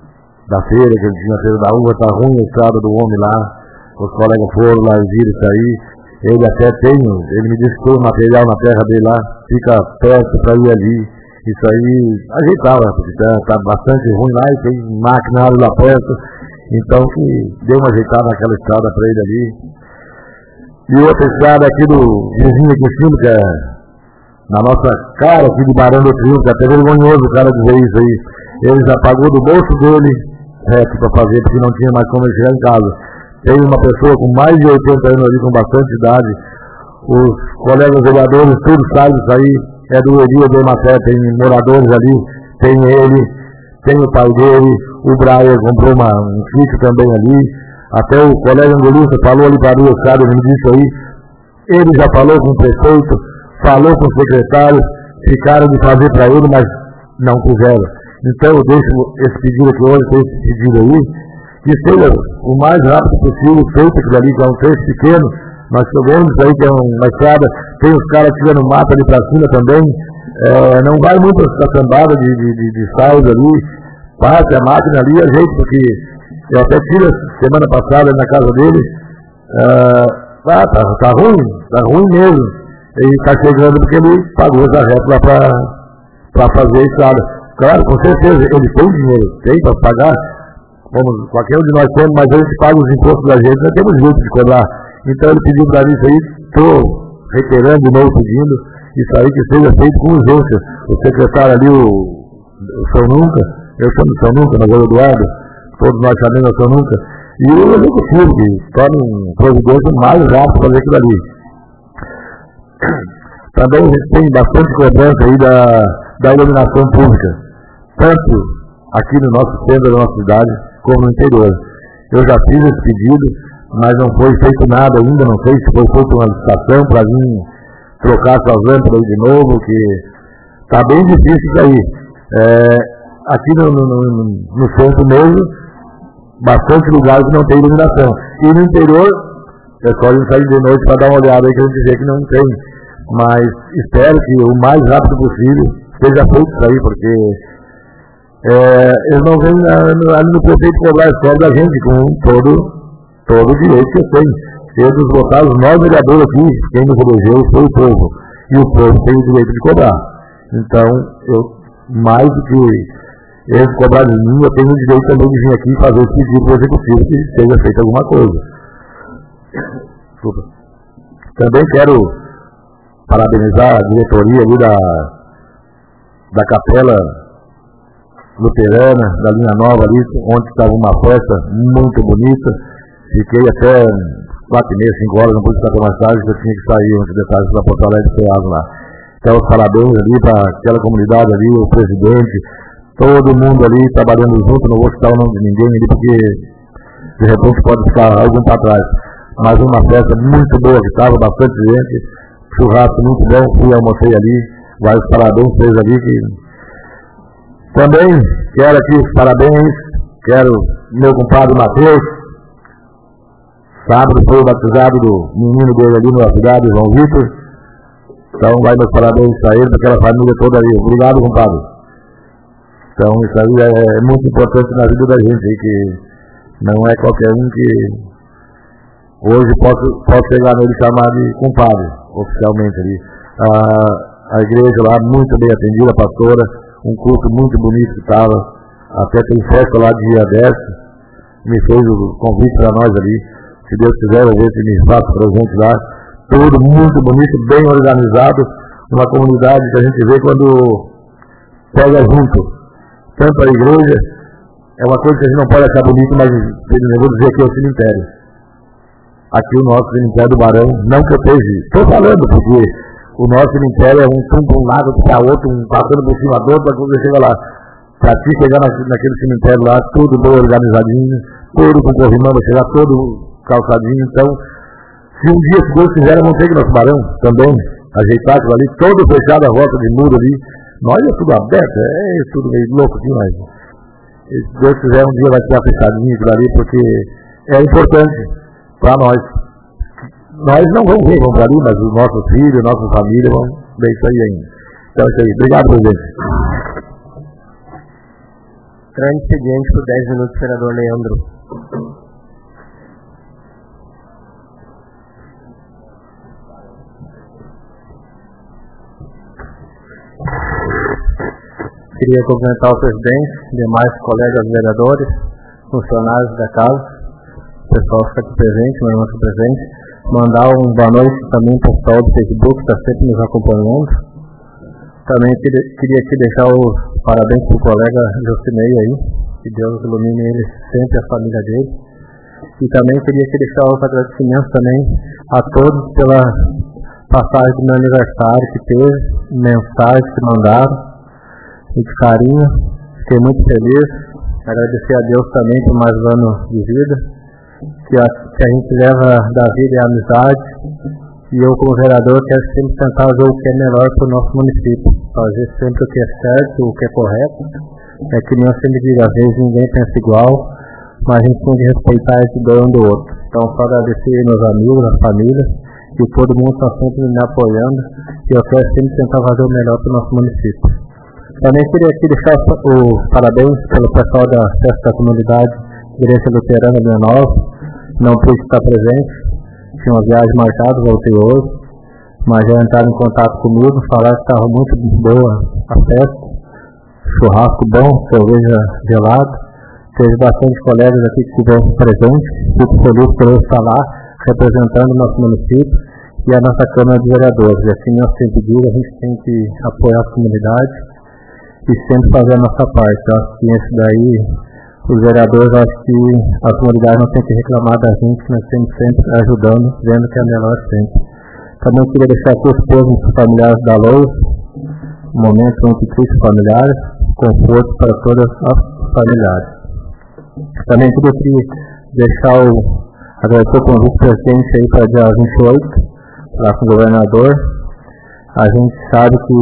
da feira, que ele tinha feira da uva, tá ruim a estrada do homem lá, os colegas foram lá e viram isso aí, ele até tem, ele me disse que todo o material na terra dele lá, fica perto para ir ali, isso aí ajeitava, porque tá, tá bastante ruim lá e tem maquinário lá perto, então que deu uma ajeitada naquela estrada para ele ali. E outra estrada aqui do vizinho aqui em cima, que é na nossa cara aqui de Barão do Triunfo, que é até vergonhoso o cara dizer isso aí, ele já pagou do bolso dele reto para fazer, porque não tinha mais como ele chegar em casa. Tem uma pessoa com mais de oitenta anos ali, com bastante idade, os colegas vereadores, tudo sabe isso aí, é do Elia do Ematé, tem moradores ali, tem ele, tem o pai dele, o Brian comprou uma, um sítio também ali, até o colega Angolista falou ali para o sabe, ele me disse aí, ele já falou com o prefeito, falou com os secretários, ficaram de fazer para ele, mas não quiseram. Então eu deixo esse pedido aqui hoje, esse pedido aí, que seja o mais rápido possível feito aquilo ali, que é um trecho pequeno, nós sabemos isso aí que é uma estrada, tem os caras tirando mata ali para cima também, é, não vai muito essa cambada de, de, de, de saios ali, passe a máquina ali, a gente, porque eu até tive semana passada na casa dele, uh, ah, tá, tá ruim, tá ruim mesmo, e está chegando porque ele pagou essa reta lá para fazer a estrada. Claro, com certeza, ele tem dinheiro, tem para pagar, como qualquer um de nós temos, mas a gente paga os impostos da gente, nós temos jeito de cobrar. Então ele pediu para mim isso aí, estou reiterando de novo pedindo, isso aí que seja feito com urgência. O secretário ali, o, o São Nunca, eu chamo de São Nunca, mas é o Eduardo, todos nós chamamos de São Nunca, e o executivo, que torna um providência mais rápido para fazer aquilo ali. Também a gente tem bastante cobrança aí da, da iluminação pública, tanto aqui no nosso centro da nossa cidade, como no interior. Eu já fiz esse pedido, mas não foi feito nada ainda, não sei se foi feita uma licitação para vir trocar essas lâmpadas de novo, que está bem difícil isso aí. É, aqui no, no, no, no centro mesmo, bastante lugares que não tem iluminação. E no interior, é só a gente sair de noite para dar uma olhada aí que a gente vê que não tem. Mas espero que o mais rápido possível seja feito isso aí, porque é, eles não vêm ali no prefeito cobrar a escola da gente com todo, todo o direito que eu tenho. Eles votaram, nós vereadores aqui, quem nos elegeu foi o povo. E o povo tem o direito de cobrar. Então, eu, mais do que eles cobrar de mim, eu tenho o direito também de vir aqui e fazer esse pedido para o executivo que seja feita alguma coisa. Desculpa. Também quero parabenizar a diretoria ali da, da Capela Luterana, da linha nova ali, onde estava uma festa muito bonita. Fiquei até quatro e meia, cinco horas, não pude estar mais tarde, eu tinha que sair antes de tarde para Porto Alegre e lá. Então, os parabéns ali para aquela comunidade ali, o presidente, todo mundo ali trabalhando junto, não vou citar o nome de ninguém ali, porque de repente pode ficar algum para trás. Mas uma festa muito boa que estava, bastante gente, churrasco muito bom, fui almocei ali, vários parabéns fez ali. Que... Também quero aqui os parabéns, quero meu compadre Matheus, sábado foi o batizado do menino dele ali na cidade, João Vitor, então vai meus parabéns para ele, para aquela família toda ali. Obrigado, compadre. Então isso aí é muito importante na vida da gente, aí, que não é qualquer um que hoje posso, posso chegar nele e chamar de compadre, oficialmente ali. A, a igreja lá muito bem atendida, a pastora, um culto muito bonito que estava, até tem festa lá dia dez, me fez o convite para nós ali, se Deus quiser, a gente me faça presente lá, tudo muito bonito, bem organizado, uma comunidade que a gente vê quando pega junto, tanto a igreja, é uma coisa que a gente não pode achar bonito, mas eu vou dizer que é o cemitério. Aqui o nosso cemitério do Barão, não que eu esteja, estou falando, porque o nosso cemitério é um tumbo um lado para outro, um passando por cima do outro, para quando você chega lá, para ti chegar na, naquele cemitério lá, tudo bem organizadinho, tudo com corrimão, vai chegar todo calçadinho. Então, se um dia, se Deus quiser, vamos ter que nosso Barão também, ajeitar aquilo ali, todo fechado a volta de muro ali, nós é tudo aberto, é tudo meio louco demais. Se Deus quiser, um dia vai estar fechadinho aquilo ali, porque é importante para nós. Nós não vamos ver, vamos para ali, mas os nossos filhos, nossa família vão ver isso aí ainda. Então é isso aí. Obrigado, presidente. Trâmite expediente por dez minutos, vereador Leandro. Queria cumprimentar o presidente, demais colegas vereadores, funcionários da casa, pessoal que está aqui presente, meu irmão aqui presente, mandar um boa noite também para o pessoal do Facebook, que está sempre nos acompanhando. Também queria, queria aqui deixar os parabéns para o colega Jocinei aí, que Deus ilumine ele sempre, a família dele. E também queria aqui deixar os agradecimentos também a todos pela passagem do meu aniversário que teve, mensagens que mandaram, e de carinho. Fiquei muito feliz. Agradecer a Deus também por mais um ano de vida, que a, que a gente leva da vida e a amizade. E eu, como vereador, quero sempre tentar ver o que é melhor para o nosso município, fazer sempre o que é certo, o que é correto. É que nem eu sempre digo, às vezes ninguém pensa igual, mas a gente tem que respeitar esse dom um do outro. Então, só agradecer meus amigos, a família, e todo mundo está sempre me apoiando, e eu quero sempre tentar fazer o melhor para o nosso município. Também queria aqui deixar os parabéns pelo pessoal da festa da comunidade Igreja Luterana de Nova. Não pude estar presente, tinha uma viagem marcada, voltei hoje, mas já entraram em contato comigo, falaram que estava muito boa a festa, churrasco bom, cerveja gelada, teve bastante colegas aqui que estiveram presentes, fico feliz por eu estar lá, representando o nosso município e a nossa Câmara de Vereadores. E assim nós sempre digo, a gente tem que apoiar a comunidade e sempre fazer a nossa parte. Eu acho que isso daí, os vereadores, acho que a comunidade não tem que reclamar da gente, que nós estamos sempre ajudando, vendo que é melhor sempre. Também queria deixar aqui os povos familiares da Lois, um momento muito triste familiares, conforto para todas as familiares. Também queria deixar o, agradecer o convite do presidente aí para dia vinte e oito, lá com o governador. A gente sabe que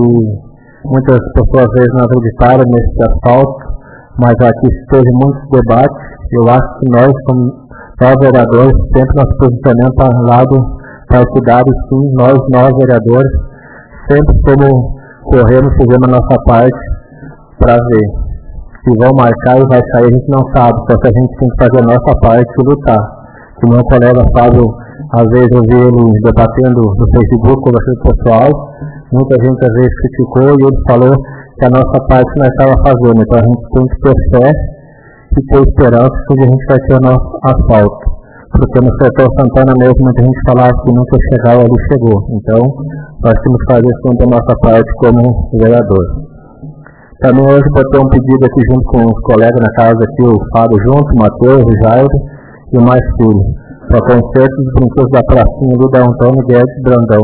muitas pessoas às vezes não acreditaram nesse asfalto, mas aqui teve muitos debates. Eu acho que nós, como nós vereadores, sempre nos posicionamos para um lado partidário, sim, nós, nós vereadores, sempre como corremos, fizemos a nossa parte para ver. Se vão marcar e vai sair, a gente não sabe, só que a gente tem que fazer a nossa parte e lutar. Como meu colega Fábio, às vezes eu vi ele debatendo no Facebook, conversando com o pessoal, muita gente às vezes criticou e ele falou que a nossa parte nós estávamos fazendo. Então a gente tem que ter fé e ter esperança que a gente vai ter o nosso asfalto. Porque no setor Santana mesmo, muita gente falava que nunca chegava, ele chegou. Então nós temos que fazer sempre a nossa parte como vereador. Também hoje botei um pedido aqui junto com os colegas na casa aqui, o Fábio junto, o Matheus, o Jairo e o mais filho, para conserto dos brinquedos da pracinha ali da Antônio Guedes Brandão.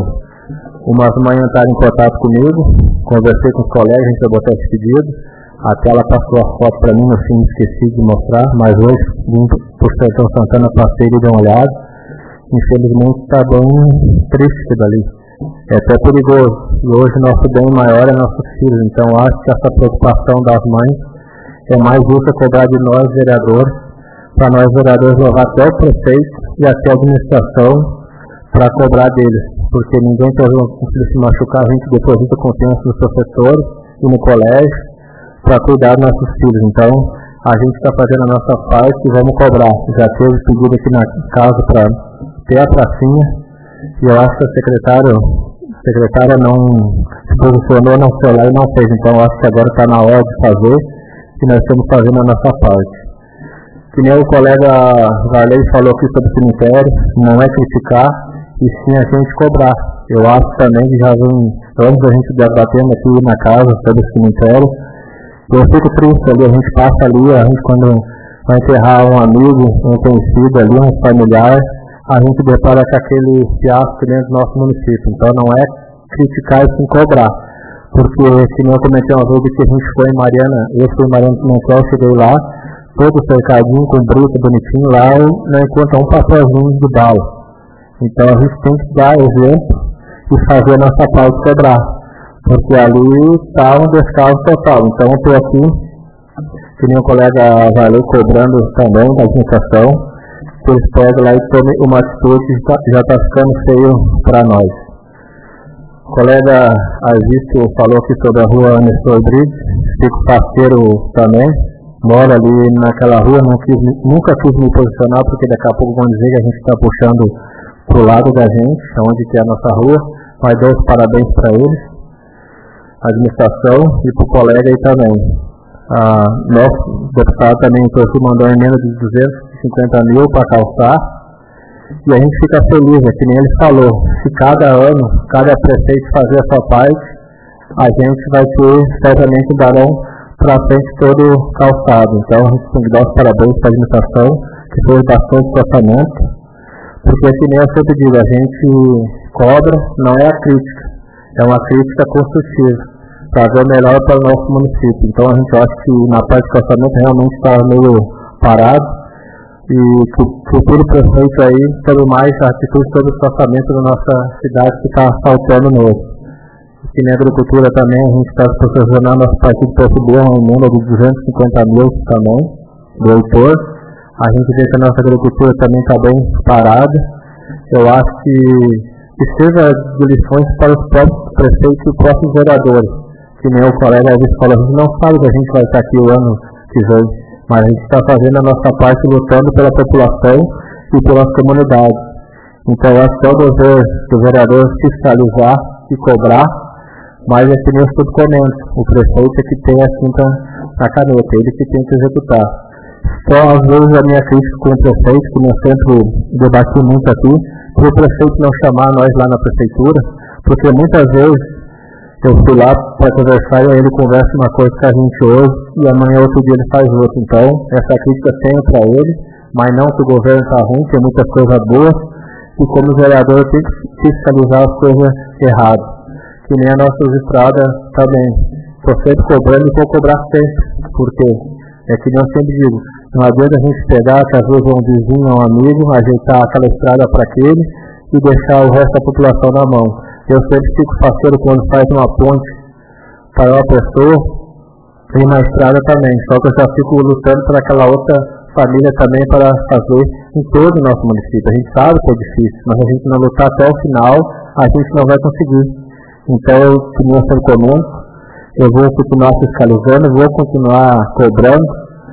Umas mães entraram em contato comigo, conversei com os colegas, a gente vai botar esse pedido. Até ela passou a foto para mim, no fim esqueci de mostrar, mas hoje, vim por Sertão Santana, passei e dei uma olhada. Infelizmente está bem triste isso dali. É até perigoso. E hoje nosso bem maior é nossos filhos. Então acho que essa preocupação das mães é mais justa cobrar de nós, vereadores, para nós, vereadores, levar até o prefeito e até a administração para cobrar deles. Porque ninguém quer se machucar, a gente deposita confiança nos professores e no colégio para cuidar dos nossos filhos. Então a gente está fazendo a nossa parte e vamos cobrar. Já teve pedido aqui na casa para ter a pracinha. E eu acho que a secretária, a secretária não se posicionou, não foi lá e não fez. Então eu acho que agora está na hora de fazer e nós estamos fazendo a nossa parte. Que nem o colega Varley falou aqui sobre o cemitério, não é criticar, e sim a gente cobrar. Eu acho também que já vem, antes a gente debatendo aqui na casa sobre o cemitério, eu fico triste ali, a gente passa ali, a gente quando vai enterrar um amigo, um conhecido ali, um familiar, a gente depara com aquele fiasco dentro do nosso município. Então não é criticar e sim cobrar. Porque, se não comentei uma vez que a gente foi em Mariana, eu fui em Mariana Pimentel, cheguei lá, todo cercadinho, com bruto, bonitinho, lá eu não encontro um papelzinho de bala. Então a gente tem que dar exemplo e fazer a nossa parte cobrar. Porque ali está um descaso total. Então eu estou aqui, que nem o colega Valeu cobrando também da administração, que eles pegam lá e tomem uma atitude que já está ficando feio para nós. O colega Argisto falou aqui sobre a rua Nestor Briggs, fico parceiro também, moro ali naquela rua, não quis, nunca quis me posicionar, porque daqui a pouco vão dizer que a gente está puxando pro lado da gente, onde que é a nossa rua, mas dou os parabéns para eles, a administração e para o colega aí também. Ah, nosso deputado também mandou uma emenda de duzentos e cinquenta mil para calçar, e a gente fica feliz, é que nem ele falou, se cada ano, cada prefeito fazer a sua parte, a gente vai ter certamente um barão para frente todo calçado. Então a gente tem que dar os parabéns para a administração, que fez bastante orçamento, porque que nem eu sempre digo, a gente cobra, não é a crítica, é uma crítica construtiva, para ver o melhor para o nosso município. Então a gente acha que na parte do orçamento realmente está meio parado, e que o futuro prefeito aí teve mais atitude sobre o orçamento da nossa cidade que está faltando mesmo. E na agricultura também a gente está posicionando nosso partido para receber uma emenda de duzentos e cinquenta mil também, do Heitor. A gente vê que a nossa agricultura também está bem parada. Eu acho que, que sirva de lições para os próprios prefeitos e os próprios vereadores. Que nem o colega às vezes fala, a gente não sabe que a gente vai estar aqui o ano que vem, mas a gente está fazendo a nossa parte lutando pela população e pelas comunidades. Então eu acho que é o dever do vereador fiscalizar e cobrar, mas é que nem eu sempre comento, o prefeito é que tem a tinta na caneta, ele que tem que executar. Só às vezes a minha crítica com o prefeito, como eu sempre debati muito aqui, para o prefeito não chamar nós lá na prefeitura, porque muitas vezes eu fui lá para conversar e ele conversa uma coisa com a gente hoje e amanhã outro dia ele faz outra. Então, essa crítica tem para ele, mas não que o governo está ruim, tem muitas coisas boas, e como vereador eu tenho que fiscalizar as coisas erradas. Que nem a nossa estrada também. Estou sempre cobrando e vou cobrar sempre, porque é que nem eu sempre digo, não adianta a gente pegar, que às vezes é um vizinho, um amigo, ajeitar aquela estrada para aquele e deixar o resto da população na mão. Eu sempre fico parceiro quando faz uma ponte para uma pessoa e na estrada também, só que eu já fico lutando para aquela outra família também para fazer em todo o nosso município. A gente sabe que é difícil, mas a gente não lutar até o final, a gente não vai conseguir. Então, eu continuo sendo comum, eu vou continuar fiscalizando, vou continuar cobrando,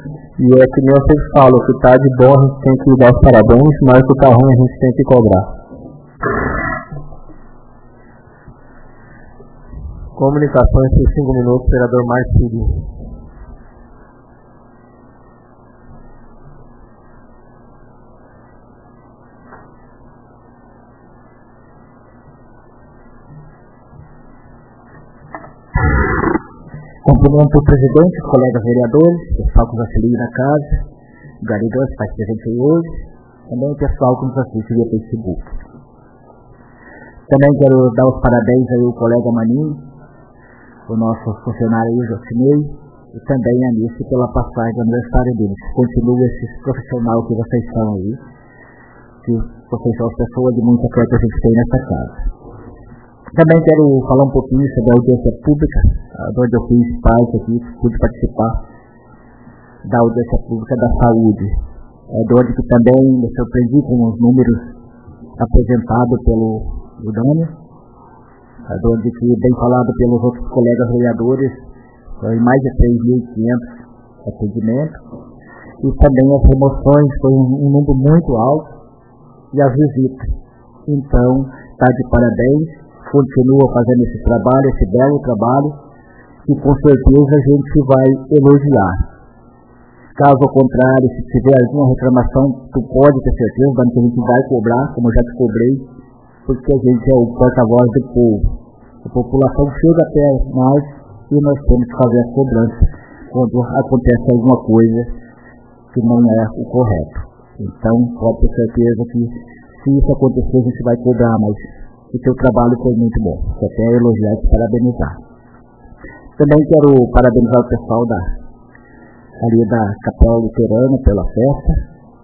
e é que nem eu sempre falo, o que está de bom a gente tem que dar os parabéns, mas o que está ruim a gente tem que cobrar. Comunicações por cinco minutos, vereador Marcílio. Cumprimento o presidente, os colegas vereadores, o pessoal que nos auxilia na casa, o Garigão, que faz presente aí hoje, também o pessoal que nos assiste via Facebook. Também quero dar os parabéns aí ao colega Maninho, o nosso funcionário aí, o Jocinei, e também a Anice pela passagem do aniversário deles. Continue esse profissional que vocês são aí, que vocês são as pessoas de muita fé que a gente tem nessa casa. Também quero falar um pouquinho sobre a audiência pública, onde eu fiz parte aqui, pude participar da audiência pública da saúde, é, onde que também me surpreendi com os números apresentados pelo Dani, é, onde que bem falado pelos outros colegas vereadores, foi mais de três mil e quinhentos atendimentos, e também as remoções foi um, um número muito alto, e as visitas. Então, está de parabéns. Continua fazendo esse trabalho, esse belo trabalho, e com certeza a gente vai elogiar. Caso contrário, se tiver alguma reclamação, tu pode ter certeza, que a gente vai cobrar, como eu já te cobrei, porque a gente é o porta-voz do povo. A população chega até nós e nós temos que fazer as cobranças quando acontece alguma coisa que não é o correto. Então, pode ter certeza que se isso acontecer, a gente vai cobrar, mas o seu trabalho foi muito bom. Só quero elogiar e parabenizar. Também quero parabenizar o pessoal da, ali da Capela Luterana pela festa.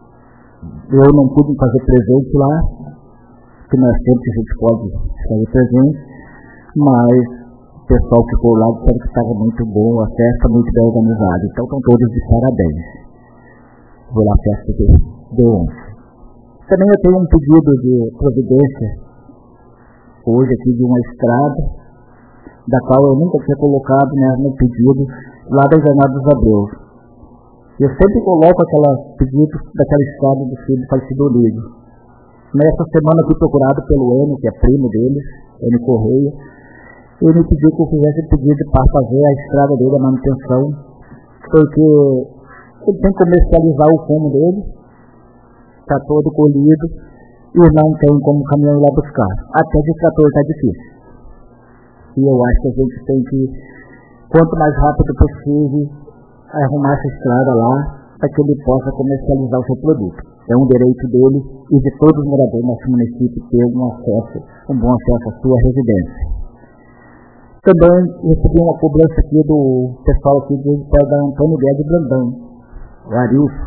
Eu não pude fazer presente lá, que nós sempre a gente pode fazer presente, mas o pessoal que ficou lá disseram que estava muito bom, a festa muito bem organizada. Então estão todos de parabéns. Vou lá a festa de, de ontem. Também eu tenho um pedido de providência hoje aqui de uma estrada, da qual eu nunca tinha colocado, né, no pedido lá da Jornada dos Abreus. Eu sempre coloco aquela pedido daquela estrada do filho do falecido Olívio. Nessa semana fui procurado pelo Enio, que é primo deles, Enio Correia. Ele me pediu que eu fizesse pedido para fazer a estrada dele, a manutenção, porque ele tem que comercializar o fumo dele, está todo colhido, e não tem como o caminhão ir lá buscar. Até de trator está difícil. E eu acho que a gente tem que, quanto mais rápido possível, arrumar essa estrada lá, para que ele possa comercializar o seu produto. É um direito dele e de todos os moradores do nosso município ter um acesso, um bom acesso à sua residência. Também recebi uma cobrança aqui do pessoal aqui do da Antônio Guedes Brandão, o Arilson.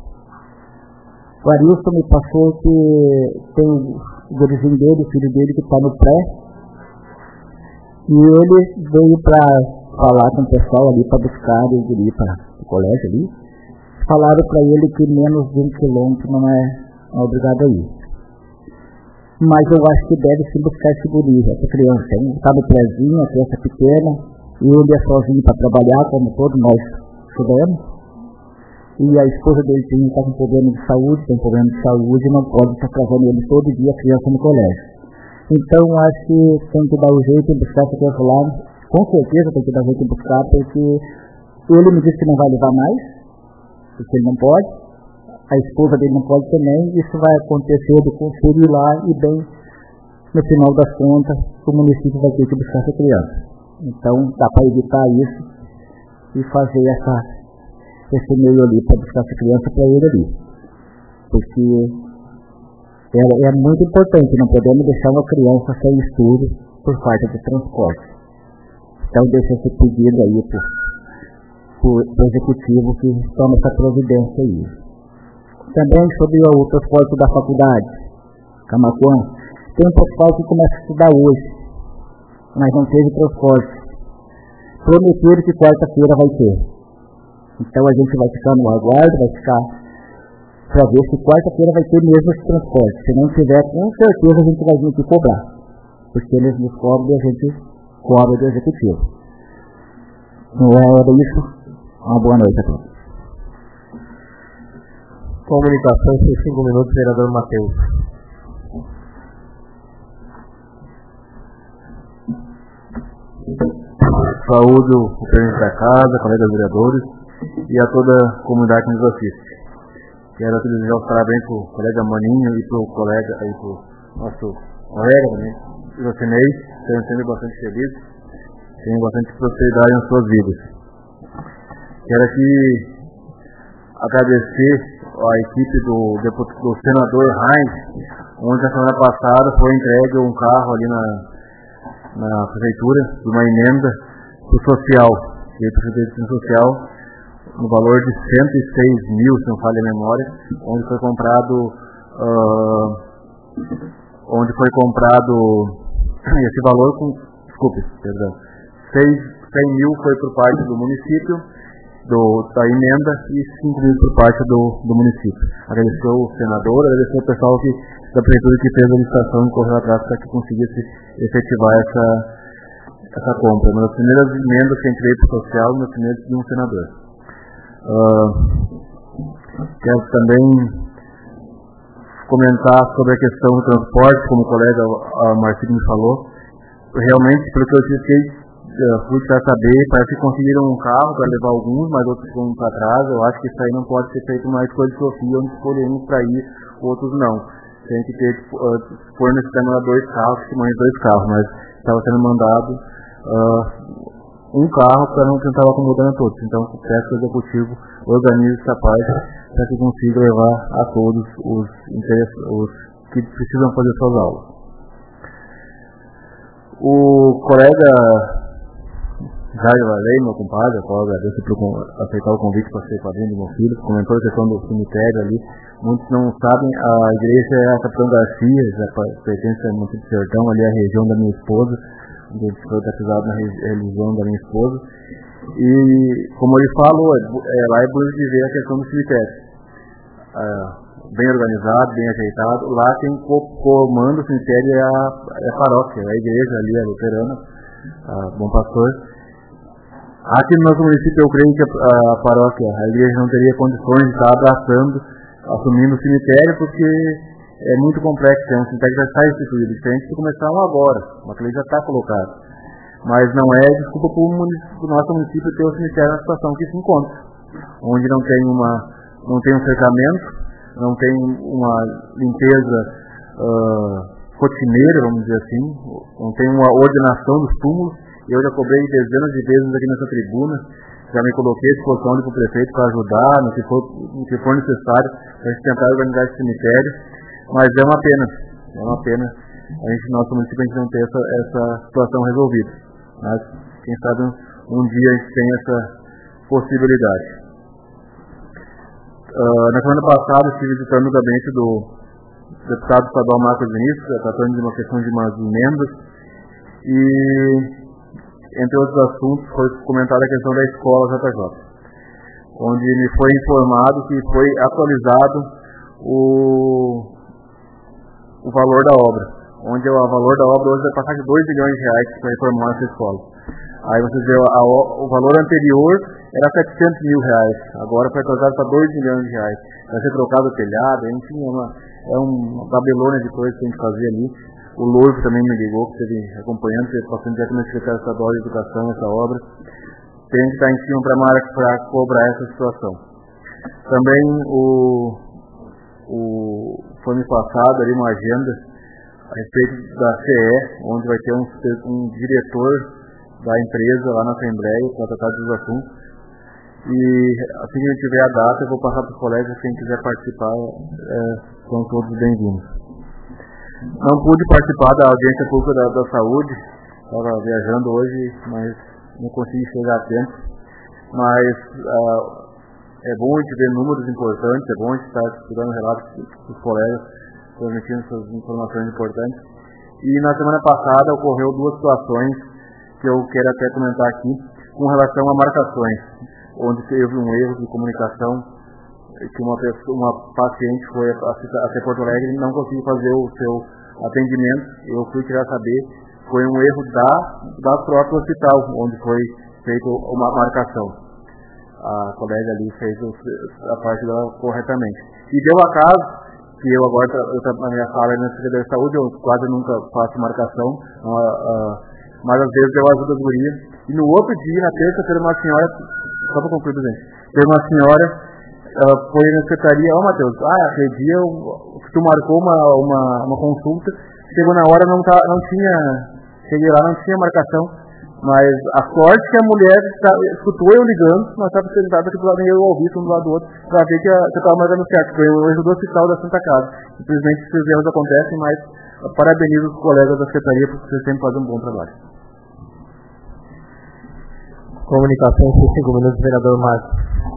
O Arilson me passou que tem o gurizinho dele, o filho dele que está no pré, e ele veio para falar com o pessoal ali para buscar o guri para o colégio ali. Falaram para ele que menos de um quilômetro não é, não é obrigado a ir. Mas eu acho que deve sim buscar esse guri, essa criança. Ele está no prézinho, a criança pequena, e ele é sozinho para trabalhar, como todos nós estudamos. E a esposa dele está com problema de saúde, tem problema de saúde, e não pode estar trazendo ele todo dia a criança no colégio. Então acho que tem que dar o jeito em buscar essa criança lá. Com certeza tem que dar jeito em buscar, porque ele me disse que não vai levar mais, porque ele não pode, a esposa dele não pode também. Isso vai acontecer do conselho lá e bem no final das contas o município vai ter que buscar essa criança. Então dá para evitar isso e fazer essa, esse meio ali para buscar essa criança para ele ali, porque é, é muito importante, não podemos deixar uma criança sem estudo por falta de transporte. Então deixa esse pedido aí para o executivo que toma essa providência aí. Também sobre o transporte da faculdade, Camaquã, tem um pessoal que começa a estudar hoje, mas não teve transporte. Prometeram que quarta-feira vai ter. Então a gente vai ficar no aguardo, vai ficar para ver se quarta-feira vai ter mesmo esse transporte. Se não tiver, com certeza a gente vai vir aqui cobrar, porque eles nos cobram e a gente cobra do executivo. Não é isso? Uma boa noite a todos. Comunicação, por cinco minutos, vereador Matheus. Saúde o presidente da casa, colegas vereadores e a toda a comunidade que nos assiste. Quero aqui desejar os parabéns para o colega Maninho e para o colega, e para o nosso colega também, Jocinei, tenho sempre bastante feliz, tenho bastante prosperidade nas suas vidas. Quero aqui agradecer a equipe do, do senador Heinz, onde na semana passada foi entregue um carro ali na, na prefeitura, de uma emenda para o social, que é a prefeitura social, no valor de cento e seis mil, se não falha a memória, onde foi comprado, uh, onde foi comprado esse valor com, desculpe, perdão, cem mil foi por parte do município, do, da emenda, e cinco mil por parte do, do município. Agradecer o senador, agradecer o pessoal que, da prefeitura que fez a licitação e correu atrás para que conseguisse efetivar essa, essa compra. Uma das primeiras emendas que a gente veio para o social, uma das primeiras de um senador. Uh, quero também comentar sobre a questão do transporte, como o colega Marcinho me falou. Realmente, pelo que eu fiquei, fui para saber, parece que conseguiram um carro para levar alguns, mas outros ficam para trás. Eu acho que isso aí não pode ser feito uma escolha de Sofia, onde escolhemos para ir, outros não. Tem que ter, uh, for necessário dois carros, que mais dois carros, mas estava sendo mandado uh, um carro para não tentar acomodar todos. Então, peço que o executivo organize essa parte para que consiga levar a todos os, os que precisam fazer suas aulas. O colega Jair Valei, meu compadre, a qual agradeço por aceitar o convite para ser padrinho do meu filho, comentou a questão do cemitério ali. Muitos não sabem, a igreja é a Capitão Garcia, já pertence ao município de Sertão, ali é a região da minha esposa, onde foi batizado na religião da minha esposa. E, como ele falou, é, lá é bonito de ver a questão do cemitério. É, bem organizado, bem ajeitado. Lá tem comando o cemitério é a, é a paróquia, a igreja ali, a luterana, a Bom Pastor. Aqui no nosso município, eu creio que a, a paróquia, a igreja não teria condições de estar abraçando, assumindo o cemitério, porque é muito complexo, é um cemitério que já está instituído, diferente de começar um agora, uma que já está colocada. Mas não é desculpa para o nosso município ter o cemitério na situação que se encontra, onde não tem, uma, não tem um cercamento, não tem uma limpeza uh, rotineira, vamos dizer assim, não tem uma ordenação dos túmulos. Eu já cobrei dezenas de vezes aqui nessa tribuna, já me coloquei à disposição para o prefeito para ajudar no que for, no que for necessário para a gente tentar organizar esse cemitério, mas é uma pena, é uma pena a gente, no nosso município, a gente não ter essa, essa situação resolvida. Mas, quem sabe, um, um dia a gente tem essa possibilidade. Uh, na semana passada, estive visitando o gabinete do deputado estadual Marcos Vinícius, tratando de uma questão de umas emendas, e, entre outros assuntos, foi comentada a questão da escola J J, onde me foi informado que foi atualizado o, o valor da obra, onde o valor da obra hoje vai passar de dois milhões de reais para reformar essa escola. Aí você vê, a, o valor anterior era setecentos mil reais, agora foi trocado para dois milhões de reais. Vai ser trocado o telhado, enfim, é uma, é uma babilônia de coisas que a gente fazia ali. O Lourdes também me ligou, que esteve acompanhando, que passando diretamente no secretário estadual de educação essa obra. Tem que estar em cima para cobrar essa situação. Também o, o, foi me passado ali uma agenda a respeito da C E, onde vai ter um, um diretor da empresa lá na Assembleia para tratar dos assuntos. E assim que eu tiver a data, eu vou passar para os colegas, quem quiser participar, é, são todos bem-vindos. Não pude participar da audiência pública da, da saúde, estava viajando hoje, mas não consegui chegar a tempo. Mas uh, é bom a gente ver números importantes, é bom a gente estar estudando relatos dos colegas, transmitindo essas informações importantes. E na semana passada ocorreu duas situações que eu quero até comentar aqui, com relação a marcações, onde teve um erro de comunicação, que uma, pessoa, uma paciente foi até Porto Alegre e não conseguiu fazer o seu atendimento. Eu fui querer saber, foi um erro da, da própria hospital, onde foi feita uma marcação. A colega ali fez a parte dela corretamente. E deu a caso que eu agora, eu, na minha sala na Secretaria de Saúde, eu quase nunca faço marcação, uh, uh, mas às vezes eu ajudo a guria. E no outro dia, na terça-feira, uma senhora, só para concluir, gente, teve uma senhora, uh, foi na secretaria, ó, oh, Matheus, ah, aquele dia eu, tu marcou uma, uma, uma consulta, chegou na hora, não, tá, não tinha, cheguei lá, não tinha marcação, mas a sorte que a mulher tá, escutou eu ligando, nós estávamos sentados aqui do lado, eu ouvi um do lado do outro, para ver que eu estava marcando certo, foi o erro do hospital da Santa Casa. Infelizmente esses erros acontecem, mas parabenizo os colegas da secretaria, porque vocês sempre fazem um bom trabalho. Comunicação por cinco minutos, vereador Marcos.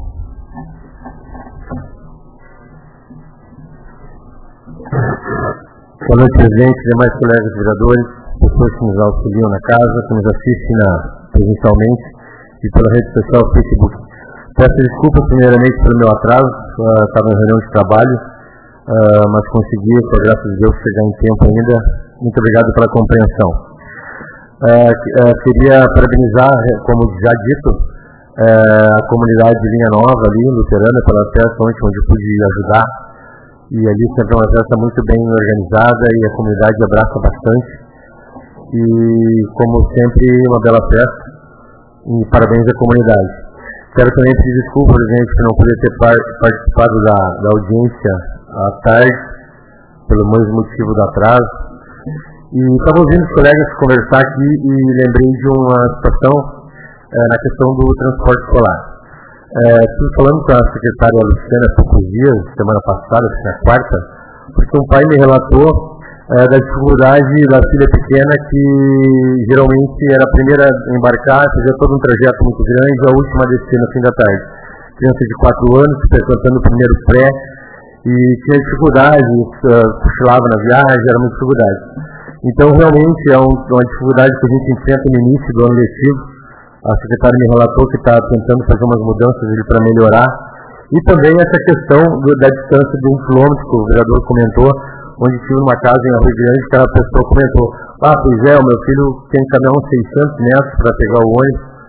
Boa noite, presidente, demais colegas vereadores, pessoas que nos auxiliam na casa, que nos assistem na, presencialmente e pela rede social Facebook. Peço desculpas primeiramente pelo meu atraso, estava uh, em reunião de trabalho, uh, mas consegui, por graças a Deus, chegar em tempo ainda. Muito obrigado pela compreensão. Uh, uh, queria parabenizar, como já dito, uh, a comunidade de Linha Nova, ali, luterana, pela festa ontem, onde eu pude ajudar. E ali sempre é uma festa muito bem organizada e a comunidade abraça bastante. E, como sempre, uma bela festa. E parabéns à comunidade. Quero também pedir desculpa, presidente, que não pude ter par- participado da, da audiência à tarde, pelo mesmo motivo do atraso. E estava ouvindo os colegas conversar aqui e lembrei de uma situação é, na questão do transporte escolar. É, estive falando com a secretária Luciana há poucos dias, semana passada, na quarta, porque um pai me relatou é, da dificuldade da filha pequena, que geralmente era a primeira a embarcar, fazia todo um trajeto muito grande, a última a descer no fim da tarde. Criança de quatro anos, frequentando o primeiro pré, e tinha dificuldade, uh, cochilava na viagem, era uma dificuldade. Então, realmente, é um, uma dificuldade que a gente enfrenta no início do ano letivo. A secretária me relatou que está tentando fazer umas mudanças para melhorar. E também essa questão do, da distância de um quilômetro, que o vereador comentou, onde tinha uma casa em Arroio Grande, que a pessoa comentou, ah, pois é, o meu filho tem que caminhar uns seiscentos metros para pegar o ônibus.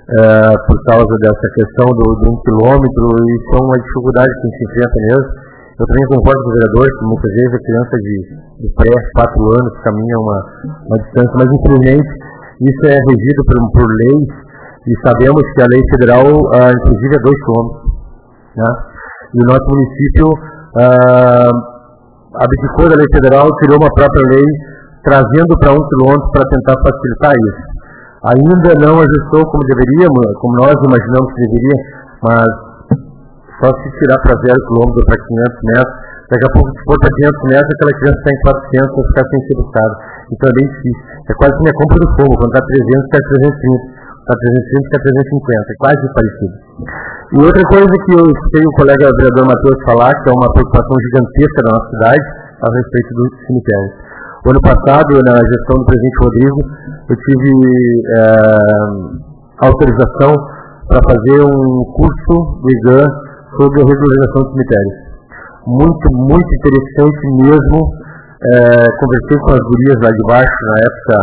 uh, por causa dessa questão do, do um quilômetro, e isso é uma dificuldade que a gente enfrenta mesmo. Eu também concordo com o vereador que muitas vezes a criança de, de pré, quatro anos, caminha uma, uma distância, mas infelizmente isso é regido por, por leis, e sabemos que a lei federal, uh, inclusive, é dois quilômetros. Né? E o nosso município uh, abdicou da lei federal, criou uma própria lei, trazendo para um quilômetro para tentar facilitar isso. Ainda não ajustou como deveria, como nós imaginamos que deveria, mas só se tirar para zero quilômetro ou para quinhentos metros, daqui a pouco, se for para quinhentos metros, aquela criança está em quatrocentos, vai ficar sem ser buscada. Então é bem difícil. É quase que minha compra do fogo, quando está trezentos, está trezentos e trinta, está trezentos e trinta, está trezentos e cinquenta, é quase parecido. E outra coisa que eu escutei o colega vereador Matheus falar, que é uma preocupação gigantesca da nossa cidade, a respeito do cemitério. O ano passado, na gestão do presidente Rodrigo, eu tive é, autorização para fazer um curso do I G A sobre a regularização dos cemitérios. Muito, muito interessante mesmo. É, conversei com as gurias lá de baixo, na época,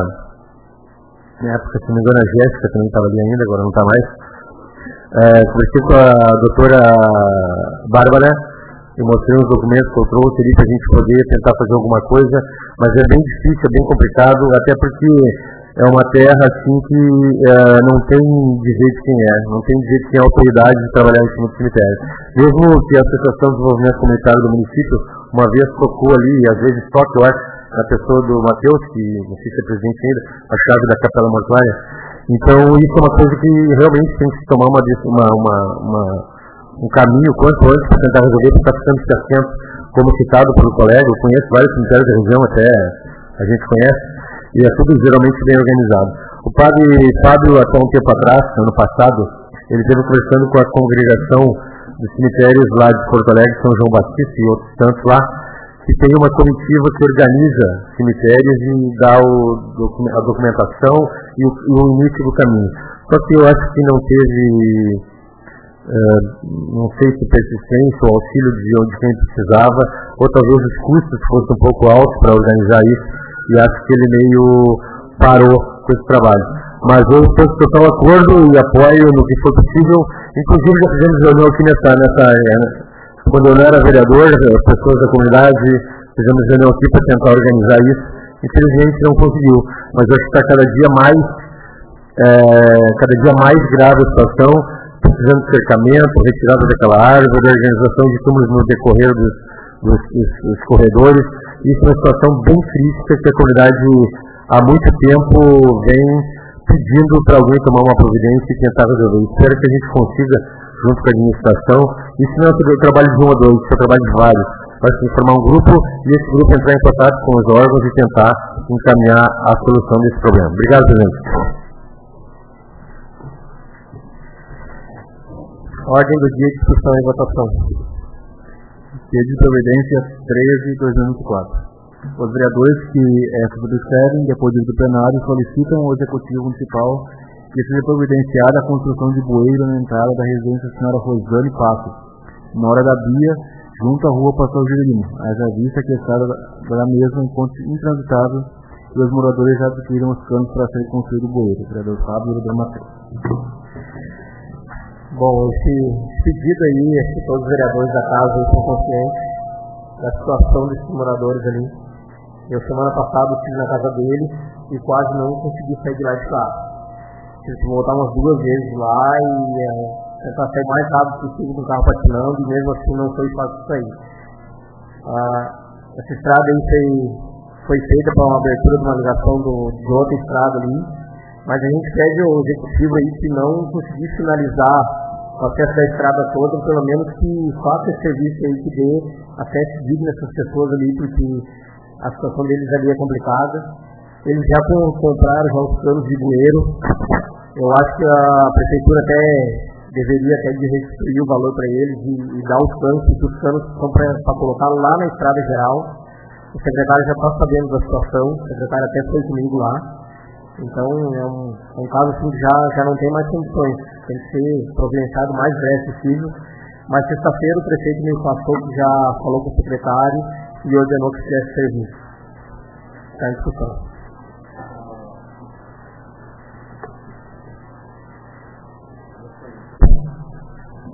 na época, se não me engano, a Jéssica também estava ali ainda, agora não está mais. É, conversei com a doutora Bárbara e mostrei os documentos que eu trouxe ali para a gente poder tentar fazer alguma coisa, mas é bem difícil, é bem complicado, até porque é uma terra assim que é, não tem dizer de quem é, não tem dizer de quem é a autoridade de trabalhar em cima do cemitério. Mesmo que a Associação de Desenvolvimento Comunitário do município, uma vez tocou ali, e às vezes toca, eu acho, na pessoa do Matheus, que não sei se é presidente ainda, a chave da capela mortuária. Então isso é uma coisa que realmente tem que tomar uma, uma, uma, uma, um caminho quanto antes para tentar resolver, porque está ficando escassento, como citado pelo colega. Eu conheço vários cemitérios da região, até a gente conhece, e é tudo geralmente bem organizado. O padre Fábio, até um tempo atrás, ano passado, ele esteve conversando com a congregação dos cemitérios lá de Porto Alegre, São João Batista e outros tantos lá, que tem uma comitiva que organiza cemitérios e dá o, a documentação e o, e o início do caminho. Só que eu acho que não teve, uh, não sei se persistência ou auxílio de, de quem precisava, ou talvez os custos fossem um pouco altos para organizar isso, e acho que ele meio parou com esse trabalho. Mas eu estou em total acordo e apoio no que for possível. Inclusive já fizemos reunião aqui nessa, nessa quando eu não era vereador, as pessoas da comunidade, fizemos reunião aqui para tentar organizar isso. Infelizmente não conseguiu, mas acho que está cada dia mais é, cada dia mais grave a situação, precisando de cercamento, retirada daquela árvore, organização de túmulos no decorrer dos, dos, dos, dos corredores. Isso é uma situação bem crítica que a comunidade há muito tempo vem pedindo para alguém tomar uma providência e tentar resolver. Espero que a gente consiga, junto com a administração, isso não é o trabalho de um ou dois, isso é o trabalho de vários. Vai se formar um grupo e esse grupo entrar em contato com os órgãos e tentar encaminhar a solução desse problema. Obrigado, presidente. Ordem do dia de discussão e votação. Dia de providência treze de dois mil e vinte e quatro. Os vereadores que é, subscrevem, depois do plenário, solicitam ao Executivo Municipal que seja providenciada a construção de bueiro na entrada da residência da senhora Rosane Passos, na hora da Bia, junto à rua Pastor Juvelino, haja vista que a estrada da mesma encontra intransitável e os moradores já adquiriram os canos para ser construído o bueiro. Vereador Fábio e vereador Matheus. Bom, esse, esse pedido aí, acho que todos os vereadores da casa estão conscientes da situação desses moradores ali. Eu semana passada estive na casa dele e quase não consegui sair de lá de casa. Tive que voltar umas duas vezes lá e é, tentar sair mais rápido possível com o carro patinando, e mesmo assim não foi fácil sair. Ah, essa estrada aí foi, foi feita para uma abertura de uma ligação do, de outra estrada ali, mas a gente pede ao executivo aí que não conseguir finalizar o acesso da estrada toda, pelo menos que faça esse serviço aí, que dê acesso digno a essas pessoas ali, porque a situação deles ali é complicada. Eles já compraram já os canos de bueiro. Eu acho que a prefeitura até deveria até de restituir o valor para eles e, e dar os canos, porque os canos são para colocar lá na estrada geral. O secretário já está sabendo da situação, o secretário até foi comigo lá. Então é um, é um caso assim que já, já não tem mais condições, tem que ser providenciado o mais breve possível. Mas sexta-feira o prefeito me passou que já falou com o secretário e ordenou que fizesse serviço. Está em discussão.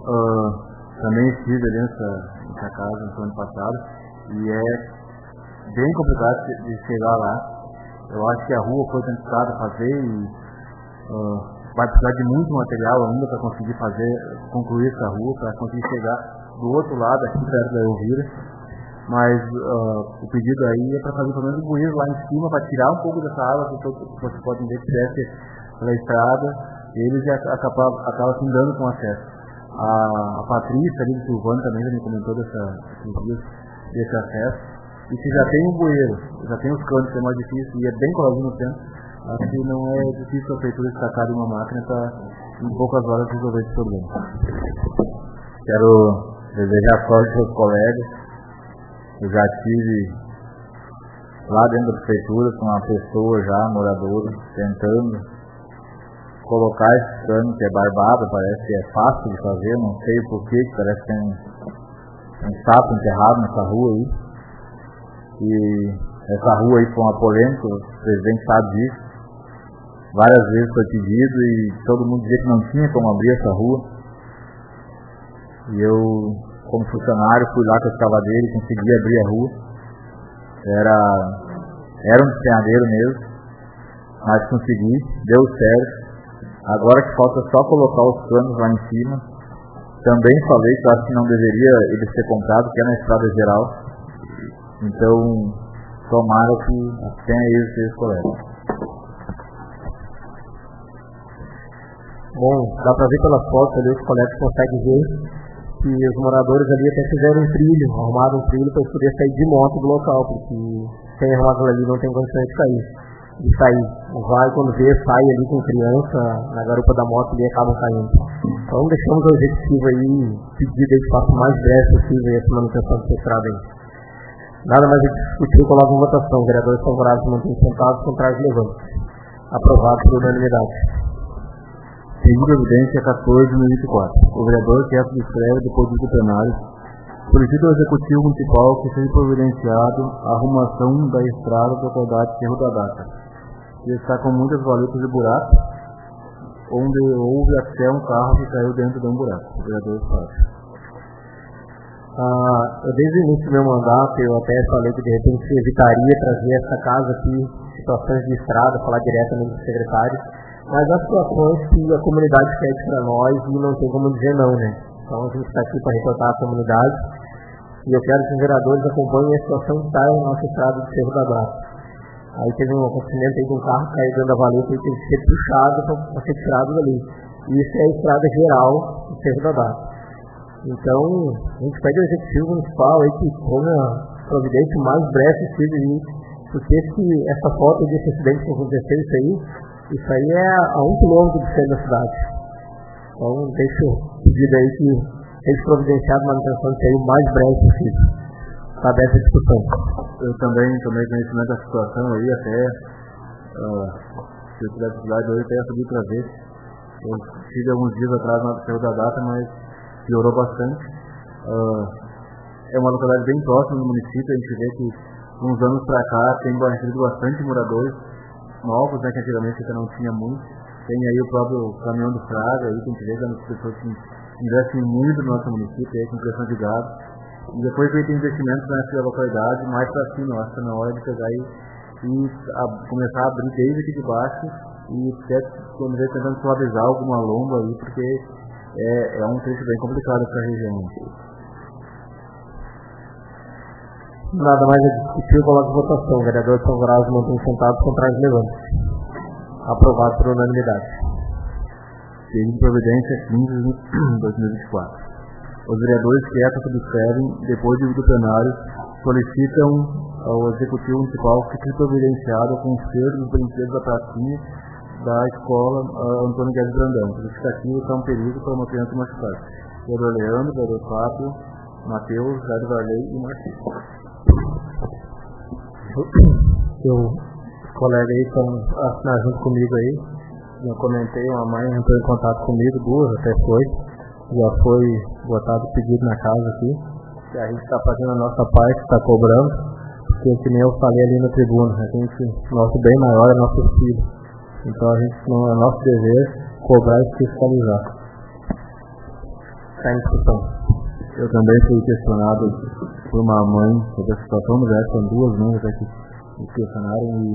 Uh, também estive ali nessa, nessa casa no ano passado e é bem complicado de chegar lá. Eu acho que a rua foi tentada fazer e uh, vai precisar de muito material ainda para conseguir fazer, concluir essa rua, para conseguir chegar do outro lado, aqui perto da Elvira. Mas uh, o pedido aí é para fazer pelo menos um bueiro lá em cima, para tirar um pouco dessa água, que vocês podem ver que desce pela estrada, e eles acabam, acabam se dando com acesso. A, a Patrícia ali do Silvano também já me comentou dessa, dias, desse acesso. E se já tem um bueiro, já tem os canos, que é mais difícil, e é bem coladinho no centro, acho que não é difícil a prefeitura destacar de uma máquina para em poucas horas resolver esse problema. Quero desejar sorte aos colegas. Eu já estive lá dentro da prefeitura com uma pessoa já, moradora, tentando colocar esse cano, que é barbado, parece que é fácil de fazer, não sei o porquê, parece que tem um, um sapo enterrado nessa rua aí. E essa rua aí foi uma polêmica, o presidente sabe disso. Várias vezes foi pedido e todo mundo dizia que não tinha como abrir essa rua. E eu, como funcionário, fui lá com a escavadeira e consegui abrir a rua. Era, era um despenhadeiro mesmo, mas consegui, deu certo. Agora que falta só colocar os canos lá em cima. Também falei que acho que não deveria ele ser comprado, que é na estrada geral. Então, tomara que tenha isso esse colega. Bom, dá pra ver pelas fotos ali, os colegas conseguem ver que os moradores ali até fizeram um trilho, arrumaram um trilho para poder sair de moto do local, porque sem arrumado ali não tem condições de sair. De sair. Vai, quando vê, sai ali com criança na garupa da moto e acabam caindo. Então deixamos o objetivo aí, pedido aí que faça o mais breve possível essa manutenção dessa estrada aí. Nada mais a discutir, eu coloco em votação. Vereadores favoráveis mantêm sentados, contrários levantes. Aprovado por unanimidade. Pedido de evidência quatorze de vinte e quatro. O vereador que subscreve depois do plenário solicita ao Executivo Municipal que seja providenciado a arrumação da estrada da propriedade Cerro da Data, que está com muitas valetas de buraco, onde houve até um carro que caiu dentro de um buraco. O vereador fala. Ah, eu desde o início do meu mandato, eu até falei que de repente evitaria trazer essa casa aqui, situações de estrada, falar diretamente com o secretário, mas há situações que a comunidade pede para nós e não tem como dizer não, né? Então a gente está aqui para retratar a comunidade e eu quero que os vereadores acompanhem a situação que está na nossa estrada de Cerro da Data. Aí teve um acontecimento aí de um carro cair dentro da valeta e teve que ser puxado para ser tirado dali. E isso é a estrada geral de Cerro da Data. Então, a gente pede ao Executivo Municipal aí que tome a providência o mais breve possível aí, porque esse, essa foto desse acidente que aconteceu, isso aí, isso aí é a um quilômetro de centro da cidade. Então, deixa o pedido aí que seja providenciado a manutenção disso aí o mais breve possível. Está aberta a discussão. Eu também tomei conhecimento da situação aí, até uh, se eu tivesse cidade hoje, até ia subir outra vez. Eu tive alguns dias atrás na Cerro da Data, mas piorou bastante. Uh, é uma localidade bem próxima do município, a gente vê que uns anos para cá tem recebido bastante moradores novos, né, que antigamente ainda não tinha muito. Tem aí o próprio caminhão do Fraga, aí que a gente vê que as pessoas que investem muito no nosso município, aí, com criação de gado. E depois feito investimentos nessa localidade, mais para cima, eu acho que está na hora de pegar aí e a, começar a abrir desde aqui de baixo e até quando vê tentando suavizar alguma lomba aí, porque é, é um trecho bem complicado essa região. Nada mais a discutir, eu coloco em votação. Vereadores favoráveis mantêm sentados, contrários levantes. Aprovado por unanimidade. Pedido de providência quinze de dois mil e vinte e quatro. Os vereadores que essa subscrevem, depois do plenário, solicitam ao Executivo Municipal que seja providenciado o conserto dos brinquedos da pracinha da escola uh, Antônio Guedes Brandão. O justificativo está um período para uma criança machucada. Vereador Leandro, vereador Fábio, Matheus, Jair Varley e Martins. Os colegas aí estão assinando junto comigo aí. Eu comentei, uma mãe entrou em contato comigo, duas até foi. Já foi botado o pedido na casa aqui. E a gente está fazendo a nossa parte, está cobrando. Porque, que nem eu falei ali na tribuna, a gente, nosso bem maior é nosso filho. Então a gente, é nosso dever cobrar e fiscalizar. está em discussão. Eu também fui questionado por uma mãe sobre a situação do verso, são duas mães até que me questionaram e,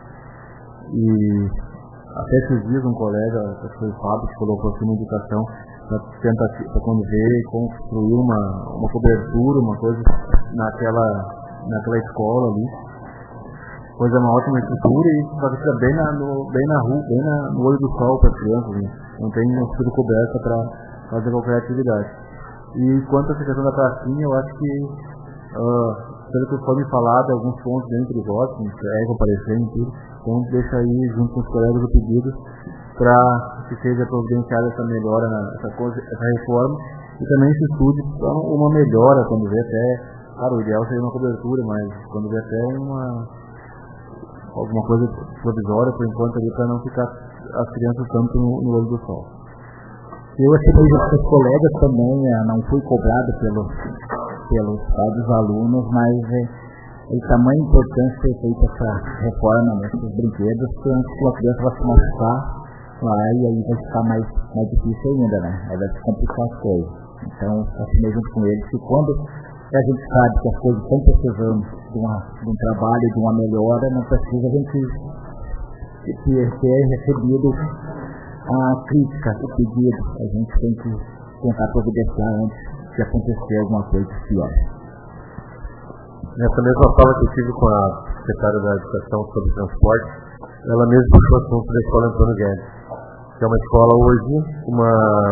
e até esses dias um colega, acho que foi o Fábio, que colocou aqui na educação para tentar, para quando veio construir uma, uma cobertura, uma coisa naquela, naquela escola ali. Pois é uma ótima estrutura e vai ficar bem na, no, bem na rua, bem na, no olho do sol para as crianças, né? Não tem tudo coberta para fazer qualquer atividade. E quanto a essa questão da pracinha, eu acho que, uh, pelo que foi me falado, alguns pontos bem perigosos, é comparecendo e tudo, então deixa aí junto com os colegas o pedido para que seja providenciada essa melhora, essa, coisa, essa reforma, e também se estude uma melhora, quando vê até, claro, o ideal seria uma cobertura, mas quando vê até uma alguma coisa provisória, por enquanto, ali, para não ficar as crianças tanto no, no olho do sol. Eu assinei junto com os colegas também, não fui cobrado pelo, pelos pais dos alunos, mas é, é de tamanha importância ter feito essa reforma nesses brinquedos, porque antes a criança vai se machucar lá e aí vai ficar mais, mais difícil ainda, né? Aí vai se complicar as coisas. Então, assinei junto com eles que quando a gente sabe que as coisas estão precisando de, uma, de um trabalho, de uma melhora, não precisa a gente ter, ter recebido a crítica, o pedido. A gente tem que tentar providenciar antes de acontecer alguma coisa pior. Nessa mesma fala que eu tive com a secretária da Educação sobre transporte, ela mesma puxou o assunto da escola Antônio Guedes, que é uma escola hoje, uma,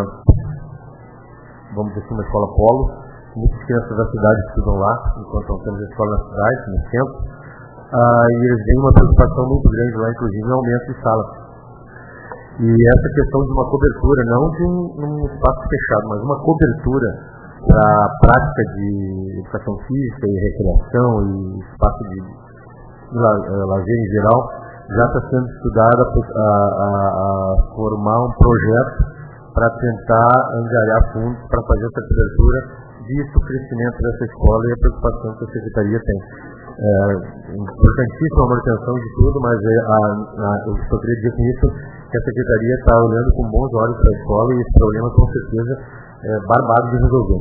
vamos dizer assim, uma escola polo. Muitas crianças da cidade estudam lá, enquanto não temos a escola na cidade, no centro, ah, e eles têm uma preocupação muito grande lá, inclusive, em aumento de salas. E essa questão de uma cobertura, não de um, um espaço fechado, mas uma cobertura para a prática de educação física e recreação e espaço de, de lazer em geral, já está sendo estudada a, a, a formar um projeto para tentar angariar fundos para fazer essa cobertura, visto o crescimento dessa escola e a preocupação que a Secretaria tem. É importantíssima a manutenção de tudo, mas é a, a, eu só queria dizer com isso que a Secretaria está olhando com bons olhos para a escola e esse problema com certeza é barbado de resolver.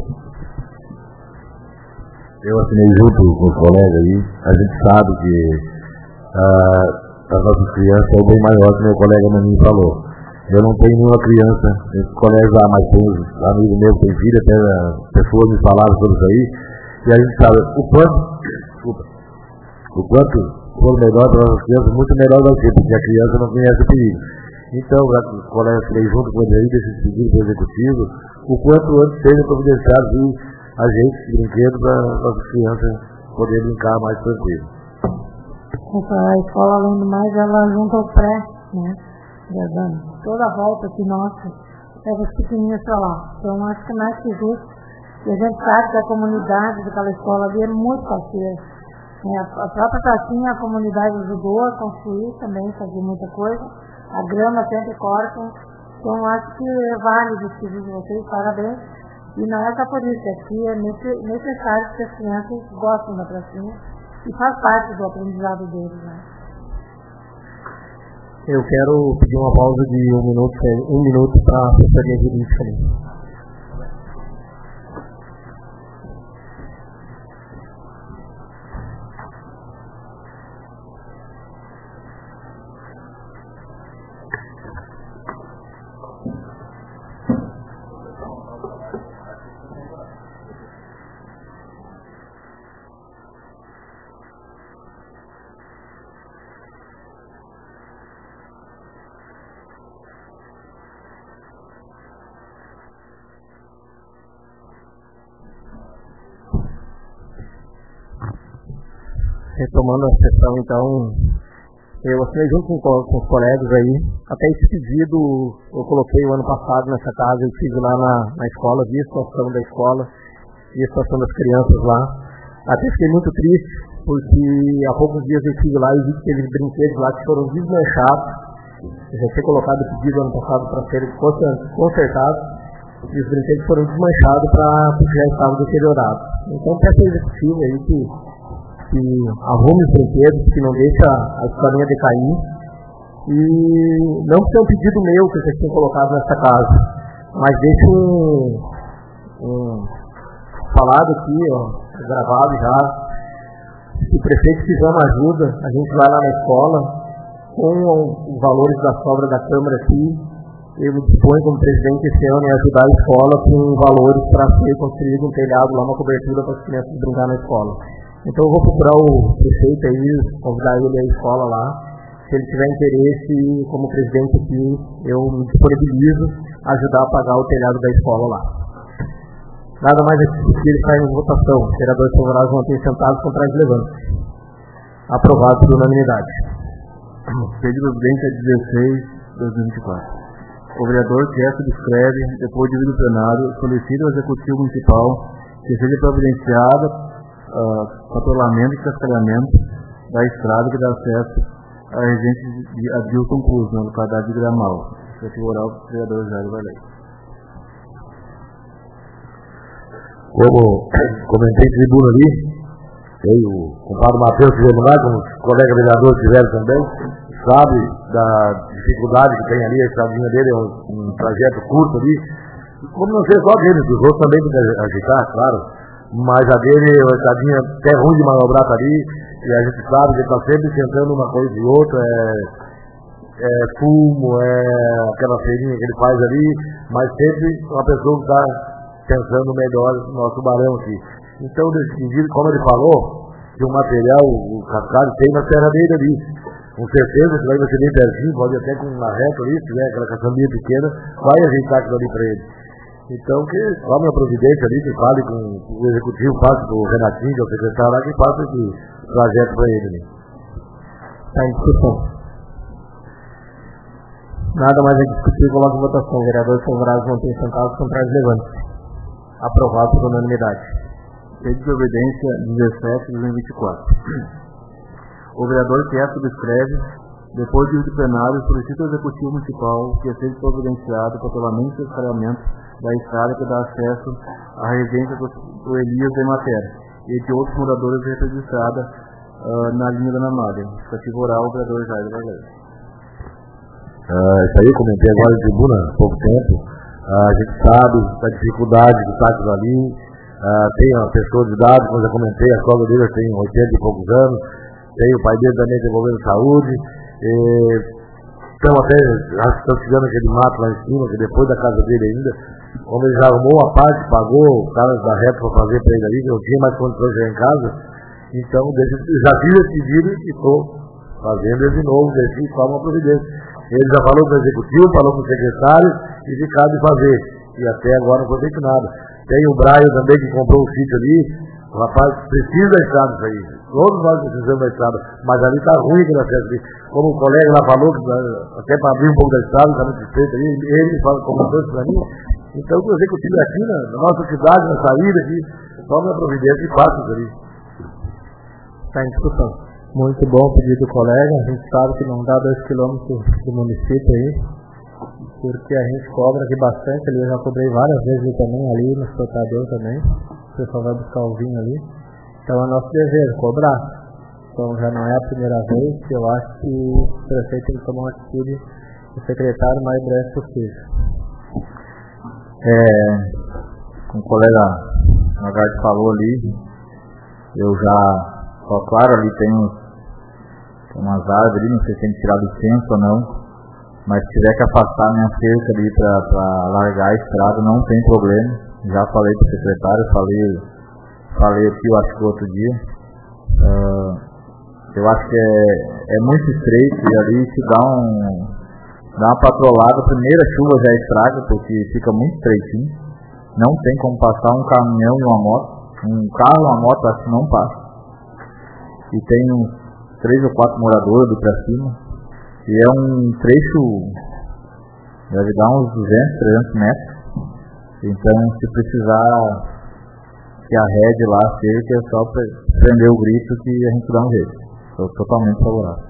Eu assinei junto com os colegas aí, a gente sabe que ah, as nossas crianças são bem maiores que meu colega Maninho falou. Eu não tenho nenhuma criança, esses colegas lá, mas tem amigos meus, tem filha, até pessoas me falaram sobre isso aí, e a gente sabe o quanto, desculpa, o quanto for melhor para as crianças, muito melhor do que, porque a criança não conhece o perigo. Então, os colegas falei junto com ele aí, desses pedidos do executivo, o quanto antes seja providenciado e agentes de brinquedos para as crianças poderem brincar mais tranquilo. A escola, além do mais, ela junta ao pré, né? Toda a volta aqui nossa, leva os pequenininhos para lá. Então, acho que mais que justo. E a gente sabe que a comunidade daquela escola ali é muito parceira. A própria pracinha, a comunidade ajudou a construir também, fazer muita coisa. A grama sempre corta. Então, acho que é válido esse pedido de vocês, parabéns. E não é só por isso, aqui é necessário que as crianças gostem da pracinha e faz parte do aprendizado deles, né? Eu quero pedir uma pausa de um minuto, um minuto para a assessoria jurídica. Retomando a sessão, então, eu assinei junto com, com os colegas aí, até esse pedido eu coloquei o ano passado nessa casa, eu estive lá na, na escola, vi a situação da escola, vi a situação das crianças lá, até fiquei muito triste, porque há poucos dias eu estive lá e vi que aqueles brinquedos lá que foram desmanchados, eu já tinha colocado o pedido ano passado para serem consertados, e os brinquedos foram desmanchados para porque já estavam deteriorados. Então, peço ao executivo aí que que arrume os brinquedos, que não deixa a escolinha decair. E não ser um pedido meu que vocês tenham colocado nessa casa, mas deixe um, um, falado aqui, ó, gravado já. Se o prefeito quiser uma ajuda, a gente vai lá na escola, com os valores da sobra da Câmara aqui, eu me disponho como presidente esse ano em ajudar a escola com valores para ser construído um telhado lá, uma cobertura para as crianças brincar na escola. Então eu vou procurar o prefeito aí, convidar ele à escola lá. Se ele tiver interesse, como presidente aqui, eu me disponibilizo a ajudar a pagar o telhado da escola lá. Nada mais a discutir, ele sai em votação. Vereadores favoráveis mantêm sentados, contrários levantam-se. Aprovado por unanimidade. Pedido presidente é dezesseis de dois mil e vinte e quatro. O vereador que esta subscreve, depois de vir do plenário, solicita ao Executivo Municipal que seja providenciada uh, patrulhamento e cascalhamento da estrada que dá acesso à residência de Adilson Cruz, na localidade de Gramal. Executivo oral do vereador Jair Valei. Como comentei em tribuna ali, eu e o compadre Matheus estivemos lá, como os colegas vereadores tiveram também, sabe da dificuldade que tem ali, a estradinha dele é um, um trajeto curto ali, como não sei só dele, dos outros também tem que agitar, claro, mas a dele é uma estradinha até ruim de manobrar ali, e a gente sabe que ele está sempre tentando uma coisa e outra, é, é fumo, é aquela feirinha que ele faz ali, mas sempre uma pessoa que está pensando melhor no nosso barão aqui. Então, decidido, como ele falou, que o material, o cascalho tem na terra dele ali. Com certeza, isso aí vai ser bem pertinho, pode até com uma reta ali, se tiver aquela caçambinha pequena, vai ajeitar aquilo ali para ele. Então, que tome a providência ali, que fale com o executivo, passe para o Renatinho, que é o secretário lá, que faça esse trajeto para ele ali. Está em discussão. Nada mais a discutir, coloca em votação. Vereadores favoráveis mantêm sentados, contrários levantam-se. Aprovado por unanimidade. Pedido de obediência dezessete de dois mil e vinte e quatro. O vereador que esta subscreve, depois de ir do plenário, solicita ao Executivo Municipal que seja providenciado o patrulhamento e escalhamento da estrada que dá acesso à residência do, do Elias de Matéria e de outros moradores registrados uh, na linha da Namália. Executivo oral, o vereador Jair Valei. Uh, isso aí, comentei agora em tribuna há pouco tempo. Uh, a gente sabe da dificuldade que está aquilo ali. Uh, tem uma pessoa de idade, como eu já comentei, a sogra dele tem oitenta e poucos anos, tem o pai dele também desenvolvendo saúde. Então até já estão tirando aquele mato lá em cima, que depois da casa dele ainda, quando ele já arrumou a parte, pagou o cara da reta para fazer para ele ali, que não tinha mais condições de ir em casa. Então já fiz esse pedido e estou fazendo ele de novo, ver se toma uma providência. Ele já falou com o executivo, falou com o secretário e ficaram de fazer. E até agora não foi feito nada. Tem o Braio também que comprou um sítio ali. O rapaz precisa da estrada isso aí. Todos nós precisamos da estrada. Mas ali está ruim aquele acesso ali. Como o colega lá falou, que até para abrir um pouco da estrada, está muito suspeito ali. Ele fala, comentou isso para mim. Então o executivo aqui na, na nossa cidade, na saída aqui, tome a providência e faça isso ali. Está em discussão. Muito bom o pedido do colega. A gente sabe que não dá dois quilômetros do município aí, porque a gente cobra aqui bastante ali. Eu já cobrei várias vezes ali também, ali no exportador também. O pessoal vai buscar o vinho ali. Então é nosso dever cobrar. Então já não é a primeira vez que eu acho que o prefeito tem que tomar uma atitude do secretário o mais breve possível. É, como o colega Lagarde falou ali, eu já, só claro, ali tem uns Tem umas árvores ali, não sei se tem que tirar licença ou não, mas se tiver que afastar a minha cerca ali para largar a estrada, não tem problema. Já falei para o secretário, falei, falei aqui, eu acho que outro dia. Uh, eu acho que é, é muito estreito e ali se dá, um, dá uma patrolada, a primeira chuva já estraga, porque fica muito estreitinho. Não tem como passar um caminhão e uma moto, um carro e uma moto, acho que não passa. E tem uns três ou quatro moradores ali pra cima, e é um trecho, deve dar uns duzentos, trezentos metros, então se precisar que a rede lá cerca, é só prender o grito que a gente dá um jeito. Estou totalmente favorável.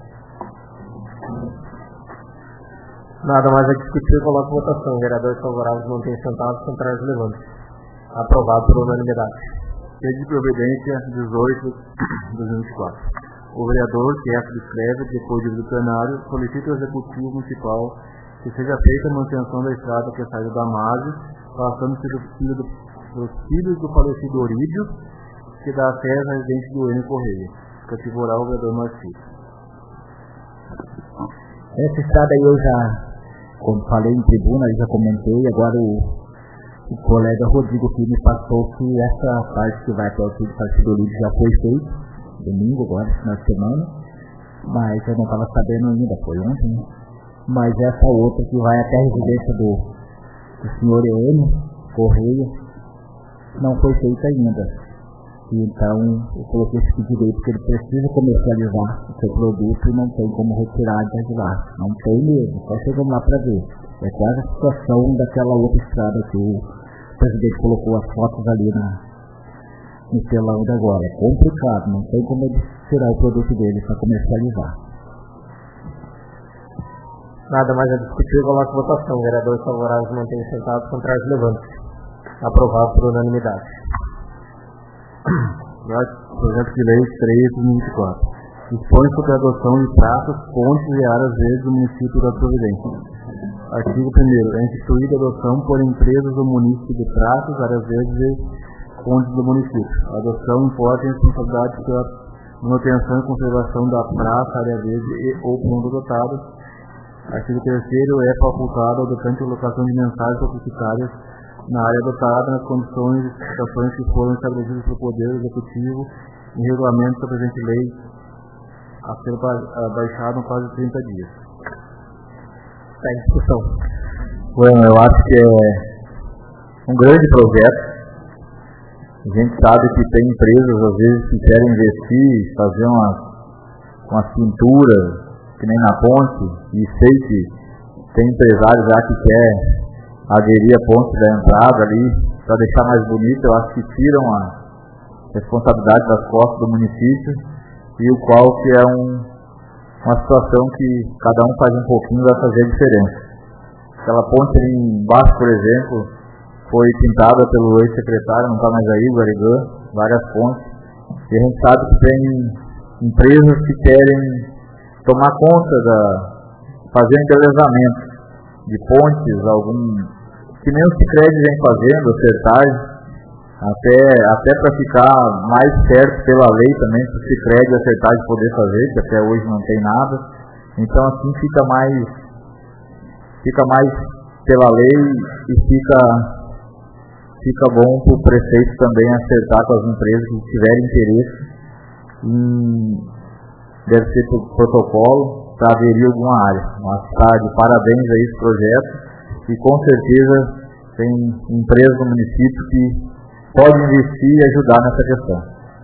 Nada mais a discutir, coloco a votação. Vereadores favoráveis mantêm sentados, contrários levantam. Aprovado por unanimidade. Pedido de providência dezoito de dois mil e vinte e quatro. O vereador que esta descreve, depois de vir do plenário, solicita ao Executivo Municipal que seja feita a manutenção da estrada que é saída da margem, passando pelo, dos filhos do falecido Orídio, que dá acesso à residência do Enio Correia. Cativo oral, o vereador Marcílio. Essa estrada aí eu já, quando falei em tribuna, eu já comentei, agora o, o colega Rodrigo aqui me passou que essa parte que vai até o filho do falecido Orídio já foi feita, domingo agora, final de semana, mas eu não estava sabendo ainda, foi ontem, né? Mas essa outra que vai até a residência do, do senhor Enio Correia não foi feita ainda. Então, eu coloquei esse pedido aí porque ele precisa comercializar o seu produto e não tem como retirar de lá. Não tem mesmo, só chegamos lá para ver. É quase a situação daquela outra estrada que o presidente colocou as fotos ali na, no telão de agora. É complicado, não tem como ele tirar o produto dele para comercializar. Nada mais a discutir, eu coloco a votação. Vereadores favoráveis mantêm sentados, contrários levantes. Aprovado por unanimidade. Projeto de Lei três de dois mil e vinte e quatro. Dispõe sobre a adoção de praças, pontes e áreas verdes do município da Providência. Artigo primeiro. É instituída a adoção por empresas do município de praças, áreas verdes e pontes do município. A adoção importa em responsabilidade pela manutenção e conservação da praça, área verde e ou ponto dotado. Artigo terceiro. É facultado ao adotante a colocação de mensagens publicitárias na área adotada, nas condições e especificações que foram estabelecidas pelo Poder Executivo em regulamento da presente lei, a ser baixado no prazo de trinta dias. Está em discussão. Bueno, eu acho que é um grande projeto. A gente sabe que tem empresas, às vezes, que querem investir, fazer umas, umas pinturas, que nem na ponte, e sei que tem empresário já que quer aderir a ponte da entrada ali, para deixar mais bonito. Eu acho que tiram a responsabilidade das costas do município, e o qual que é um, uma situação que cada um faz um pouquinho, vai fazer a diferença. Aquela ponte ali embaixo, por exemplo, foi pintada pelo ex-secretário, não está mais aí, o Garigã, várias pontes, e a gente sabe que tem empresas que querem tomar conta da, fazer embelezamento de pontes, algum, que nem o Sicredi vem fazendo, acertagem, até, até para ficar mais certo pela lei também, para o Sicredi e a acertagem poder fazer, que até hoje não tem nada. Então assim fica mais, fica mais pela lei e fica, fica bom para o prefeito também acertar com as empresas que tiverem interesse em, deve ser por protocolo, para aderir alguma área. Mas está de parabéns a esse projeto, e com certeza tem empresas do município que podem investir e ajudar nessa questão.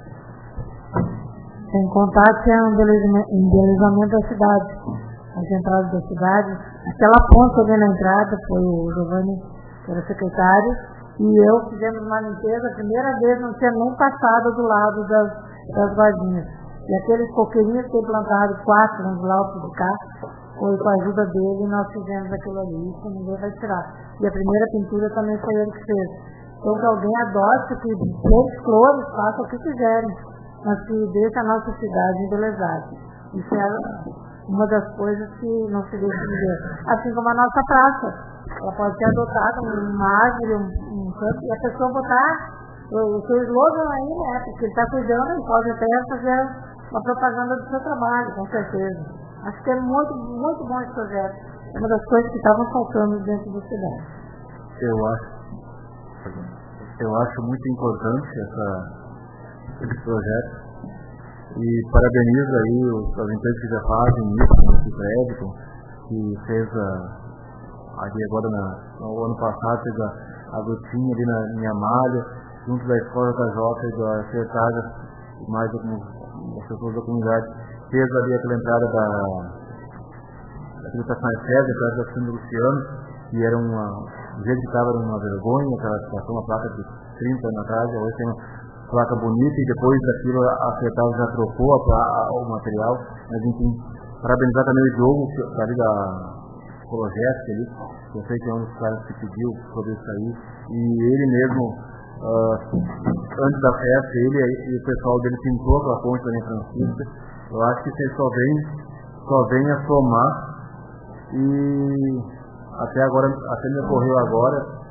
Sem contar que é um embelezamento da cidade, as entradas da cidade. Aquela ponte ali na entrada foi o Giovanni, que era secretário, e eu fizemos uma limpeza, a primeira vez não tinha nem passado do lado das, das vardinhas. E aqueles coqueirinhos que tem plantado quatro no alto de cá, foi com a ajuda dele e nós fizemos aquilo ali, isso ninguém vai tirar. E a primeira pintura também foi ele que fez. Então que alguém adote, que eles flores, façam o que quiserem, mas que deixe a nossa cidade embelezada. Isso é uma das coisas que não se deixa de ver. Assim como a nossa praça, ela pode ser adotada, uma árvore, um, um campo, e a pessoa botar o seu slogan aí, né, porque ele está cuidando, ele pode até fazer uma propaganda do seu trabalho, com certeza. Acho que é muito, muito bom esse projeto. É uma das coisas que estavam faltando dentro da cidade. Eu acho, eu acho muito importante essa, esse projeto. E parabenizo aí os, as empresas que já fazem isso, nesse crédito, que fez a, ali agora na, no ano passado, fez a, a gotinha ali na minha malha, junto da escola da Jota e da secretária, e mais algumas pessoas da comunidade, fez ali aquela entrada da Habilitação Efésio, a entrada da Cristina Luciano, e era uma, do jeito que estava, era uma vergonha, aquela situação, uma placa de trinta anos atrás, hoje tem uma placa bonita, e depois daquilo a secretária já trocou a, a, o material, mas enfim, parabenizar também o Diogo, que está ali da Cologética ali, eu sei que é um dos caras que pediu poder sair, e ele mesmo, uh, antes da festa, ele e o pessoal dele pintou aquela ponte da Linha Francisca. Eu acho que você só vem, só vem a somar, e até agora, até me ocorreu agora,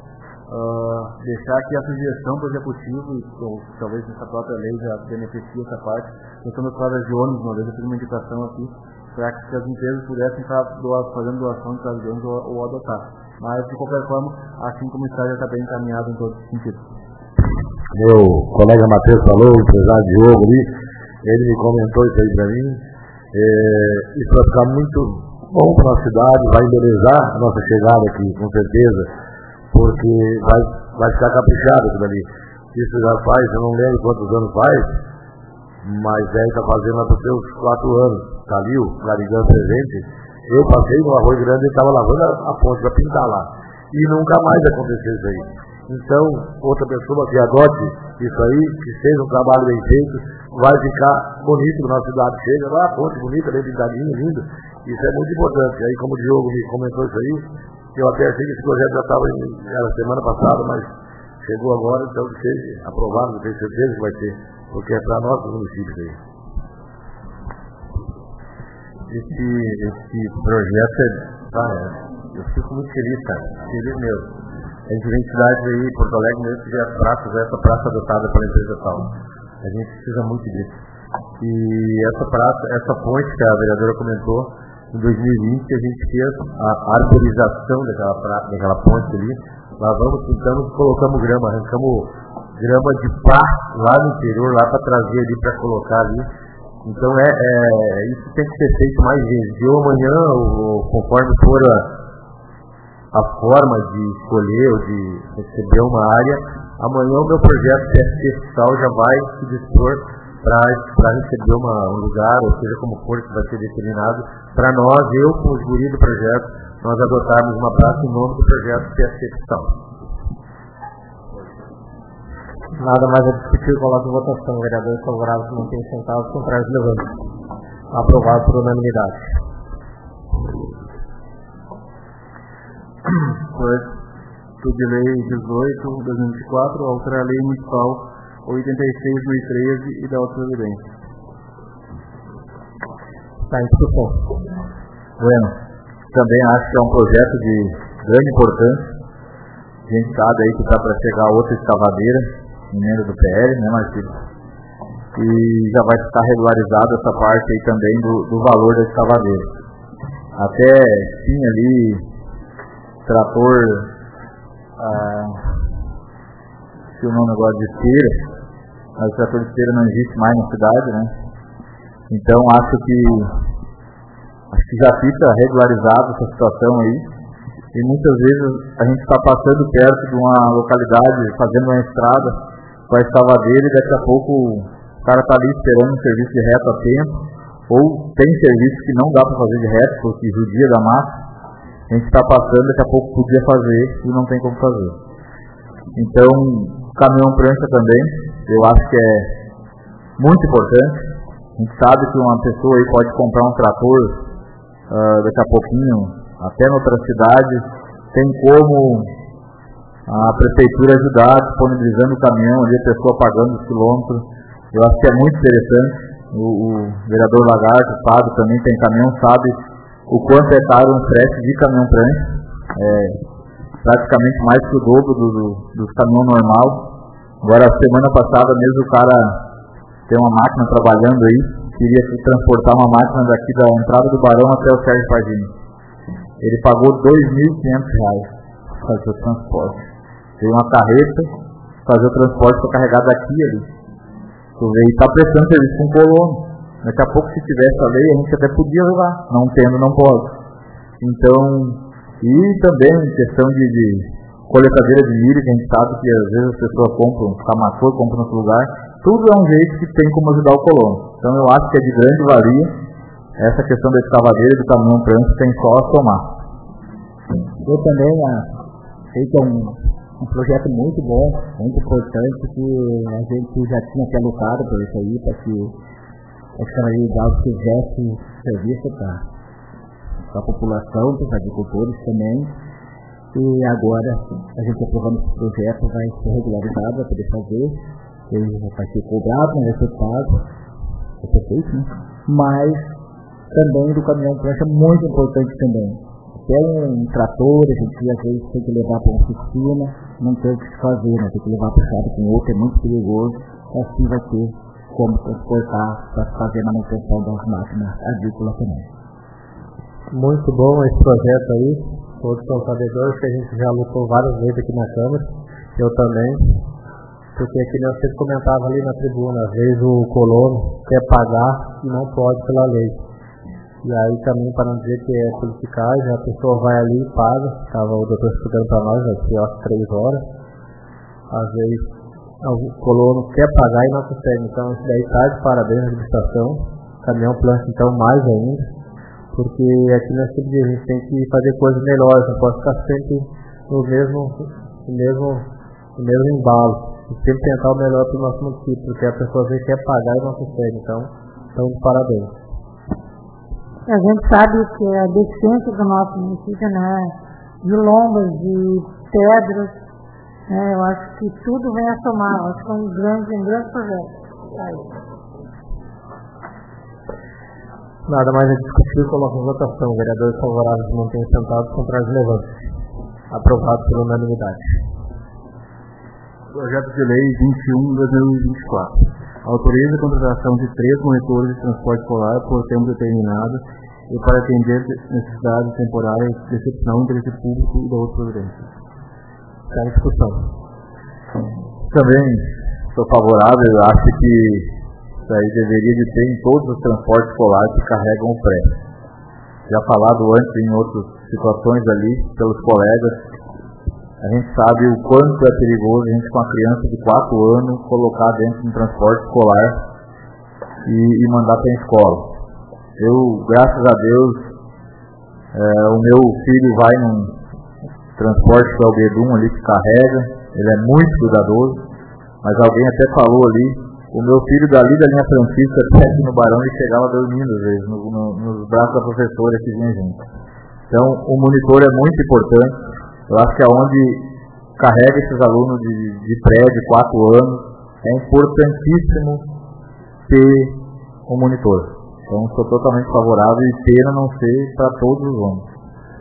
uh, deixar aqui a sugestão para o executivo, ou talvez essa própria lei já beneficie essa parte, questão das quadras de ônibus. Uma vez eu fiz uma indicação aqui para que as empresas pudessem estar doa, fazendo doação de quadras de ônibus ou, ou adotar. Mas, de qualquer forma, assim como o Estado já está bem encaminhado em todos os sentidos. Meu colega Matheus falou, o empresário Diogo ali, ele me comentou isso aí para mim. É, isso vai ficar muito bom para a nossa cidade, vai embelezar a nossa chegada aqui, com certeza, porque vai, vai ficar caprichado aquilo ali. Isso já faz, eu não lembro quantos anos faz, mas é, está fazendo lá para os seus quatro anos. Calil, Larigão presente. Eu passei no Arroio Grande e estava lavando a, a ponte para pintar lá. E nunca mais aconteceu isso aí. Então, outra pessoa que adote isso aí, que seja um trabalho bem feito, vai ficar bonito na cidade. Chega lá, a ponte bonita, bem pintadinha, lindo. Isso é muito importante. Aí, como o Diogo me comentou isso aí, eu até achei que esse projeto já estava era semana passada, mas chegou agora, então que seja aprovado, eu tenho certeza que vai ser, porque é para nossos municípios aí. Esse, esse projeto é, tá, eu fico muito feliz, cara, feliz mesmo. A gente vem de cidades aí, Porto Alegre mesmo, que as praças, essa praça adotada pela empresa tal. A gente precisa muito disso. E essa praça, essa ponte que a vereadora comentou, em dois mil e vinte a gente fez a arborização daquela, praça, daquela ponte ali. Lá vamos, pintamos e colocamos grama, arrancamos grama de pá lá no interior, lá para trazer ali, para colocar ali. Então é, é, isso tem que ser feito mais vezes. Eu amanhã, ou, conforme for a, a forma de escolher ou de receber uma área, amanhã o meu projeto P S C fiscal já vai se dispor para receber uma, um lugar, ou seja, como for que vai ser determinado, para nós, eu com os guris do projeto, nós adotarmos uma praça em nome do projeto P S C fiscal. Nada mais a discutir, coloco em votação. Vereadores favoráveis mantêm sentados, contrários levantam. Aprovado por unanimidade. Projeto de lei dezoito de dois mil e vinte e quatro, altera a lei municipal oitenta e seis de dois mil e treze e da autoprevidência. Está em discussão. Bueno, também acho que é um projeto de grande importância. A gente sabe aí que está para chegar outra escavadeira, emenda do P L, né, Marcelo? E já vai estar regularizada essa parte aí também do, do valor da escavadeira. Até tinha ali trator, ah, se o nome agora de esteira, mas o trator de esteira não existe mais na cidade, né? Então acho que acho que já fica regularizada essa situação aí. E muitas vezes a gente está passando perto de uma localidade, fazendo uma estrada com a escavadeira e daqui a pouco o cara está ali esperando um serviço de reto a tempo, ou tem serviço que não dá para fazer de reto porque judia da massa. A gente está passando, daqui a pouco podia fazer e não tem como fazer. Então, caminhão prancha também, eu acho que é muito importante. A gente sabe que uma pessoa aí pode comprar um trator uh, daqui a pouquinho, até em outras cidades, tem como a prefeitura ajudar, disponibilizando o caminhão ali, a pessoa pagando os quilômetros. Eu acho que é muito interessante. O, o vereador Lagarto sabe, também tem caminhão, sabe o quanto é caro um frete de caminhão prancha. É praticamente mais que o dobro do, do, do caminhão normal. Agora, semana passada mesmo, o cara tem uma máquina trabalhando aí, queria transportar uma máquina daqui da entrada do Barão até o Sérgio Pardini. Ele pagou dois mil e quinhentos reais para fazer o transporte. Tem uma carreta, fazer o transporte para carregar daqui ali. E está prestando serviço com colono. Daqui a pouco, se tivesse a lei, a gente até podia levar. Não tendo, não pode. Então, e também questão de, de coletadeira de milho, que a gente sabe que às vezes as pessoas compram, camacô, compram em outro lugar. Tudo é um jeito que tem como ajudar o colono. Então, eu acho que é de grande valia. Essa questão da escavadeira e do caminhão prancha tem só a somar. Eu também sei que é um, um projeto muito bom, muito importante, que a gente já tinha até lutado por isso aí, para que a escavadeira de Dalva fizesse serviço para a população, para os agricultores também. E agora, a gente aprovando esse projeto, vai ser regularizado, vai poder fazer, ele vai ser cobrado, não vai ser pago, vai ser feito, né? Mas também do caminhão prancha, muito importante também. até um trator, a gente às vezes tem que levar para uma oficina, não tem o que se fazer, né? Tem que levar puxado com outro, é muito perigoso, assim vai ter como transportar para fazer a manutenção das máquinas agrícolas também. Muito bom esse projeto aí, todos são sabedores que a gente já lutou várias vezes aqui na Câmara, eu também, porque aqui nós sempre comentava ali na tribuna, às vezes o colono quer pagar e não pode pela lei. E aí também, para não dizer que é politicagem, a pessoa vai ali e paga, estava o doutor explicando para nós aqui, ó, três horas, às vezes o colono quer pagar e não consegue, então isso daí está de parabéns na administração, caminhão plancha então mais ainda, porque aqui nós sempre a gente tem que fazer coisas melhores, não pode ficar sempre no mesmo, no mesmo, no mesmo embalo, e sempre tentar o melhor para o nosso município, porque a pessoa às vezes quer pagar e não consegue, então, então de parabéns. A gente sabe que a deficiência do nosso município, né, de lombas, de pedras, né, eu acho que tudo vem a somar, eu acho que é um grande, um grande projeto. Aí. Nada mais a discutir, coloca em votação. Vereadores favoráveis mantenham sentados, contrários levantes. Aprovado por unanimidade. Projeto de Lei vinte e um de dois mil e vinte e quatro. Autoriza a contratação de três monitores de transporte escolar por tempo determinado e para atender necessidades temporárias de excepção do interesse público e da outra providência. Está em discussão. Também sou favorável, eu acho que isso aí deveria de ter em todos os transportes escolares que carregam o pré. Já falado antes em outras situações ali pelos colegas, a gente sabe o quanto é perigoso a gente com a criança de quatro anos colocar dentro de um transporte escolar e, e mandar para a escola. Eu, graças a Deus, é, o meu filho vai num transporte que é o Bedum ali que carrega, ele é muito cuidadoso, mas alguém até falou ali, o meu filho dali da linha Francisca até aqui no Barão ele chegava dormindo às vezes, no, no, nos braços da professora que vinha junto. Então o monitor é muito importante, eu acho que aonde carrega esses alunos de, de pré, de quatro anos, é importantíssimo ter um monitor. Então sou totalmente favorável e pena não ser para todos os anos.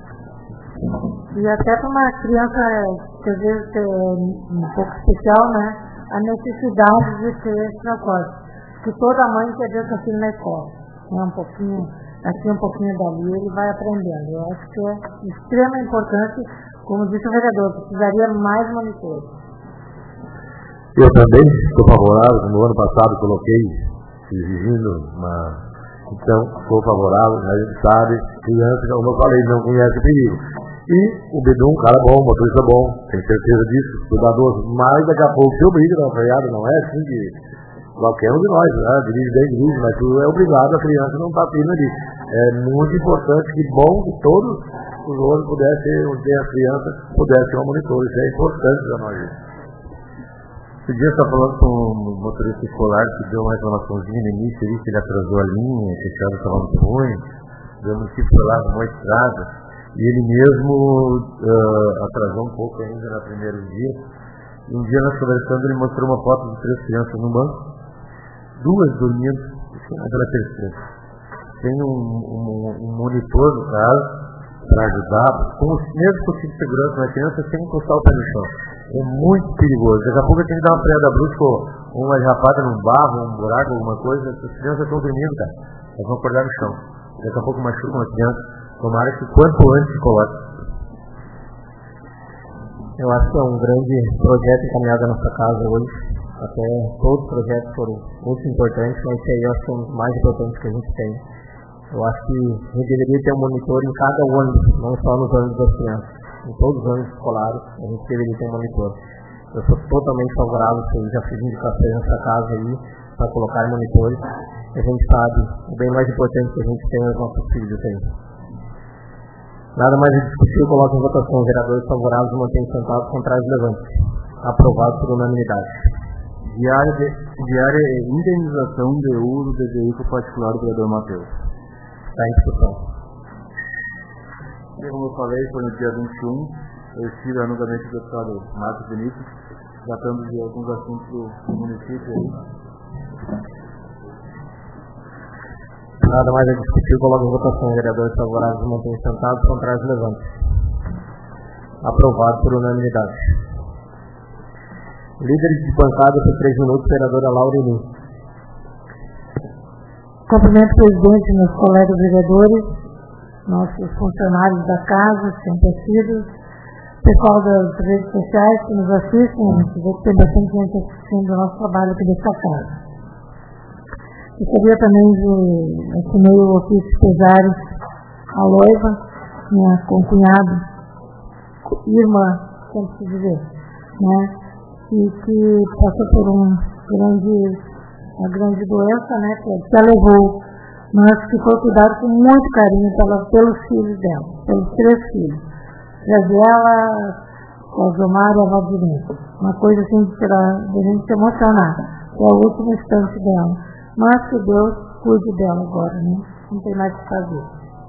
E até para uma criança, que às vezes é um pouco especial, né? A necessidade de ter esse transporte. Que toda mãe quer ver seu filho na escola. Né? Um pouquinho, aqui um pouquinho dali, ele vai aprendendo. Eu acho que é de extrema importância, como disse o vereador, precisaria mais monitores. Eu também estou favorável, no ano passado coloquei, exigindo uma... Então, sou favorável, mas a gente sabe, criança, como eu falei, não conhece o perigo. E o Bedum, um cara bom, motorista bom, tem certeza disso, cuidadoso, mas daqui a pouco se obriga na freada, não é assim que qualquer um de nós, né, dirige bem, dirige, mas tu é obrigado, a criança não está firme ali. É muito importante, que bom que todos os outros pudessem, onde as crianças pudessem ter um monitor, isso é importante para nós. Esse dia você está falando com um motorista escolar que deu uma reclamaçãozinha no início, ali, que ele atrasou a linha, que a estrada estava muito ruim, o município foi lá, arrumou a estrada, e ele mesmo uh, atrasou um pouco ainda no primeiro dia. E um dia nós conversando, ele mostrou uma foto de três crianças no banco, duas dormindo, aquela terceira. Tem um, um, um monitor no caso, para ajudar, com os mesmos possíveis de segurança na criança sem encostar o pé no chão. É muito perigoso. Daqui a pouco tem que dar uma freada brusca, uma derrapada num barro, um buraco, alguma coisa, as crianças estão dormindo, cara. Elas vão acordar no chão. Daqui a pouco machuca uma criança. Tomara que quanto antes se coloque. Eu acho que é um grande projeto encaminhado na nossa casa hoje. Até todos os projetos foram muito importantes, mas esse aí eu acho que é um dos mais importantes que a gente tem. Eu acho que a gente deveria ter um monitor em cada ônibus, não só nos ônibus das crianças. Em todos os ônibus escolares, a gente deveria ter um monitor. Eu sou totalmente favorável, eu já fiz indicações nessa casa aí, para colocar monitores. A gente sabe, o bem mais importante que a gente tem é os nossos filhos aí. Nada mais a discutir, eu coloco em votação. Vereadores favoráveis mantêm sentados, contrários levantes. Aprovado por unanimidade. Diária de, diária e indenização de uso de veículo particular do vereador Matheus. Está em discussão. E como eu falei, foi no dia vinte e um, eu estive anualmente do deputado Marcos Benito, tratando de alguns assuntos do município aí. Nada mais a discutir, coloco em votação. Vereadores favoráveis mantenham sentados, contrários levantes. Aprovado por unanimidade. Líderes de bancada por três minutos, vereadora Laura Inu. Cumprimento o presidente, meus colegas vereadores, nossos funcionários da casa, sempre assíduos, pessoal das redes sociais que nos assistem, a gente vê que tem bastante gente assistindo o nosso trabalho aqui desta casa. Gostaria também de assinei o ofício de pesares à noiva, minha concunhada, irmã, sempre se dizer, né? E que passou por um grande, uma grande doença, né? Que a levou, mas que foi cuidado com muito carinho pela, pelos filhos dela, pelos três filhos. Graziela, Osomar e a Valdirinha. Uma coisa assim de a gente se emocionar. É o último instante dela. Mas que Deus cuide dela agora, né? Não tem mais o que fazer.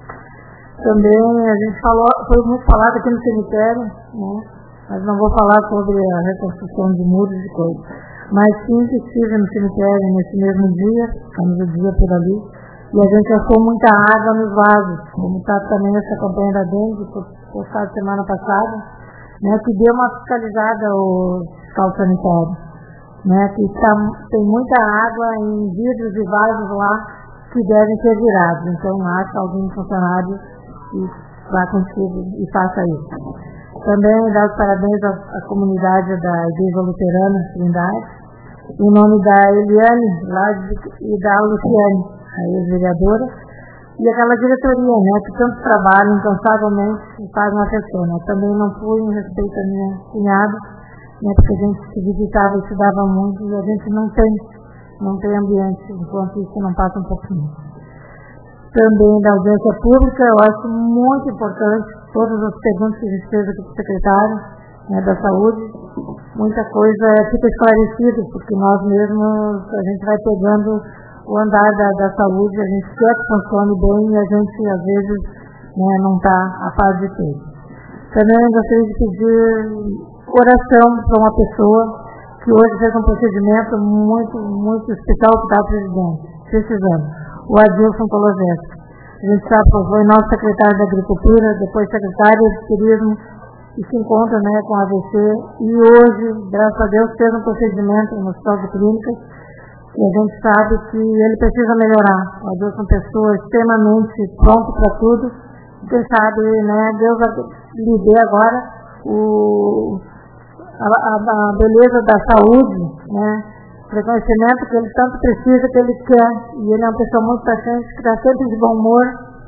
Também a gente falou, foi muito falado aqui no cemitério, né? Mas não vou falar sobre a reconstrução de muros e coisas. Mas sim que estive no cemitério nesse mesmo dia, ficamos o dia por ali, e a gente achou muita água nos vasos, como está também essa campanha da dengue, postado semana passada, né, que deu uma fiscalizada ao fiscal sanitário, né, que tá, tem muita água em vidros e vasos lá que devem ser virados. Então, acho algum funcionário que vá contigo e faça isso. Também dar os parabéns à, à comunidade da Igreja Luterana Trindade, em nome da Eliane lá de, e da Luciane, a ex-vereadora, e aquela diretoria, né, que tanto trabalha incansavelmente e faz uma pessoa. Né. Também não fui em respeito à minha cunhada, né, porque a gente se visitava e estudava muito e a gente não tem, não tem ambiente, enquanto isso não passa um pouquinho. Também da audiência pública, eu acho muito importante todas as perguntas que a gente fez aqui para o secretário, né, da saúde. Muita coisa fica esclarecida, porque nós mesmos, a gente vai pegando o andar da, da saúde, a gente quer que funcione bem e a gente, às vezes, né, não está a par de tudo. Também gostaria de pedir oração para uma pessoa que hoje fez um procedimento muito, muito especial que está precisando, o Adilson Colosesco. A gente sabe que foi nosso secretário da Agricultura, depois secretário de Turismo, e se encontra, né, com a A V C, e hoje, graças a Deus, fez um procedimento no Hospital de Clínicas, e a gente sabe que ele precisa melhorar. A Deus é uma pessoa extremamente pronta para tudo. Quem sabe, né, Deus lhe dê agora o, a, a, a beleza da saúde, né, o reconhecimento que ele tanto precisa, que ele quer. E ele é uma pessoa muito paciente, que está sempre de bom humor.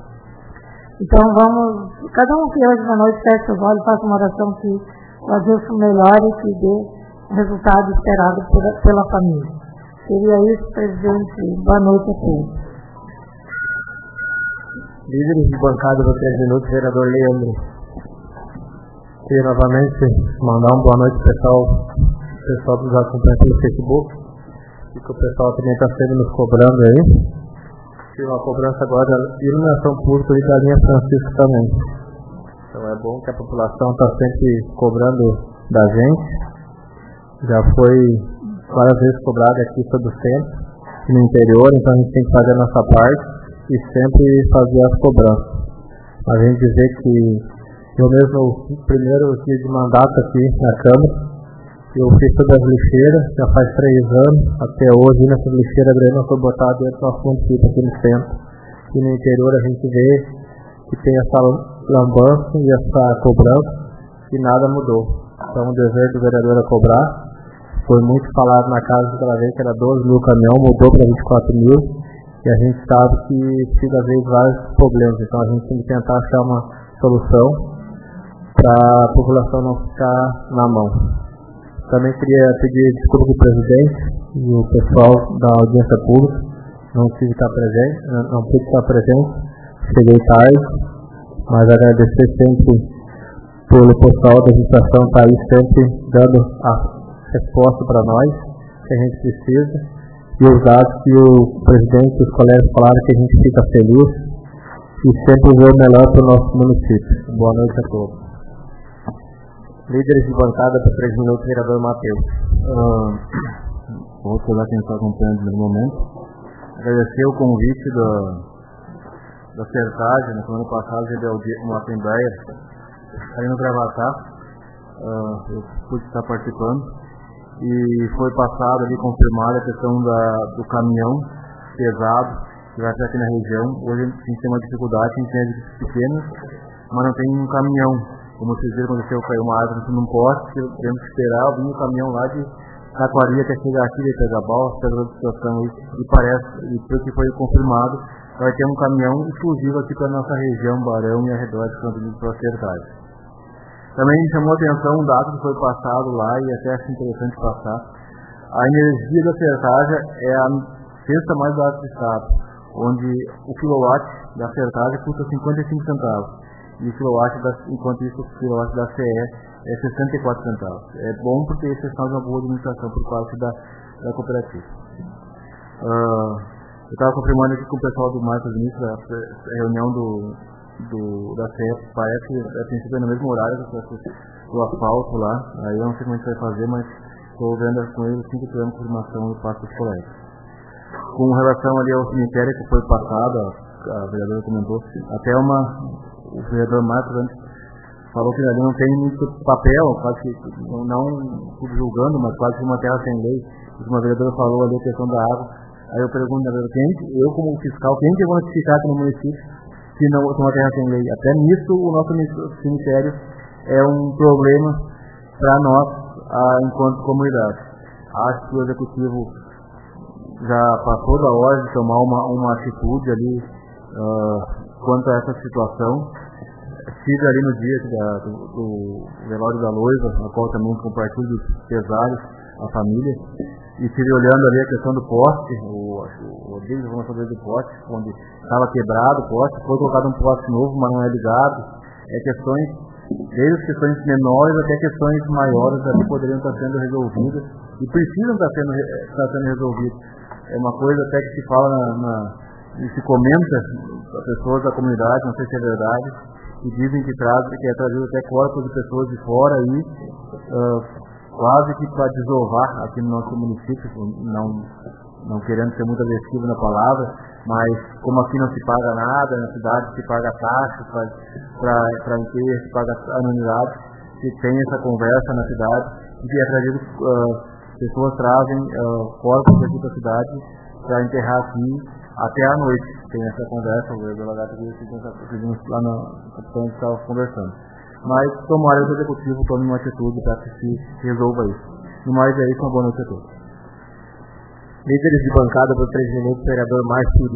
Então vamos, cada um que hoje à noite feche os olhos, faça uma oração que o Adilson melhore e que dê o resultado esperado por, pela família. Seria isso, presidente. Boa noite a todos. Líderes de bancada por três minutos, vereador Leandro. Queria novamente mandar uma boa noite pessoal, pessoal que nos acompanha pelo Facebook, e que o pessoal também está sempre nos cobrando aí. Tive uma cobrança agora de iluminação pública e da linha Francisco também. Então é bom que a população está sempre cobrando da gente. Já foi várias vezes cobrado aqui sobre o centro e no interior, então a gente tem que fazer a nossa parte e sempre fazer as cobranças. A gente dizer que eu mesmo, o primeiro dia de mandato aqui na Câmara, eu fiz todas as lixeiras, já faz três anos, até hoje nessa lixeira grande não foi botada dentro do nosso município aqui no centro. E no interior a gente vê que tem essa lambança e essa cobrança e nada mudou. Então o dever do vereador é cobrar. Foi muito falado na casa daquela vez que era doze mil caminhão, mudou para vinte e quatro mil, e a gente sabe que fica às vezes vários problemas, então a gente tem que tentar achar uma solução para a população não ficar na mão. Também queria pedir desculpa para o presidente e o pessoal da audiência pública, não pude estar presente, não pude estar presente, cheguei tarde, mas agradecer sempre pelo pessoal da administração estar aí sempre dando a resposta para nós, que a gente precisa, e os dados que o presidente e os colegas falaram que a gente fica feliz e sempre vê o melhor para o nosso município. Boa noite a todos. Líderes de bancada por três minutos, vereador Matheus. Uh, vou falar quem está acompanhando no momento. Agradecer o convite da, da Certagem, na semana passada, teve uma assembleia aí no Gravatá, uh, eu pude estar participando, e foi passado ali, confirmada a questão da, do caminhão pesado, que vai até aqui na região. Hoje a gente tem uma dificuldade, a gente tem equipes pequenas, mas não tem um caminhão. Como vocês viram, aconteceu, caiu uma árvore num poste, temos que esperar, vinha um caminhão lá de Taquari até chegar aqui, de Pegabal, pela situação aí, e parece, e pelo que foi confirmado, vai ter um caminhão exclusivo aqui para a nossa região, Barão e arredores, que são pedidos para a Certagem. Também chamou a atenção um dado que foi passado lá, e até acho interessante passar. A energia da Certagem é a sexta mais barata do estado, onde o quilowatt da Certagem custa cinquenta e cinco centavos, e o quilowatt da, enquanto isso o quilowatt da C E é sessenta e quatro centavos. É bom porque isso é sinal de uma boa administração por parte da, da cooperativa. Uh, eu estava confirmando aqui com o pessoal do Marcos Ministro, a, a reunião do, do, da C E, parece que a princípio é no mesmo horário do asfalto lá, aí eu não sei como a gente vai fazer, mas estou vendo com eles, assim que tiver uma confirmação eu passo os colegas. Com relação ali ao cemitério que foi passado, a, a vereadora comentou, até uma, o vereador Marcos antes falou que ali não tem muito papel, quase que, não subjulgando, mas quase que uma terra sem lei. Uma vereadora falou ali a questão da água. Aí eu pergunto, quem, eu como fiscal, quem que vai notificar aqui no município se não é uma terra sem lei? Até nisso o nosso cemitério é um problema para nós, ah, enquanto comunidade. Acho que o executivo já passou da hora de tomar uma, uma atitude ali uh, quanto a essa situação. Estive ali no dia da, do, do velório da noiva, na qual também compartilho os pesares à família, e estive olhando ali a questão do poste, o, o Rodrigo falou sobre do poste, onde estava quebrado o poste, foi colocado um poste novo, mas não é ligado. É questões, desde questões menores até questões maiores que poderiam estar sendo resolvidas e precisam estar sendo, estar sendo resolvidas. É uma coisa até que se fala na, na e se comenta as pessoas da comunidade, não sei se é verdade, e dizem que, traz, que é trazido até corpos de pessoas de fora aí, uh, quase que para desovar aqui no nosso município, não, não querendo ser muito agressivo na palavra, mas como aqui não se paga nada, na cidade se paga taxa, para inteiro se paga anonimidade, se tem essa conversa na cidade, e que é trazido, uh, pessoas trazem uh, corpos aqui para a cidade para enterrar aqui até à noite. Tem essa conversa, o delegado que vimos lá na capitão que estava conversando. Mas tomara que o executivo tome uma atitude para que se resolva isso. No mais é isso, uma boa noite a todos. Líderes de bancada por três minutos, vereador Márcio.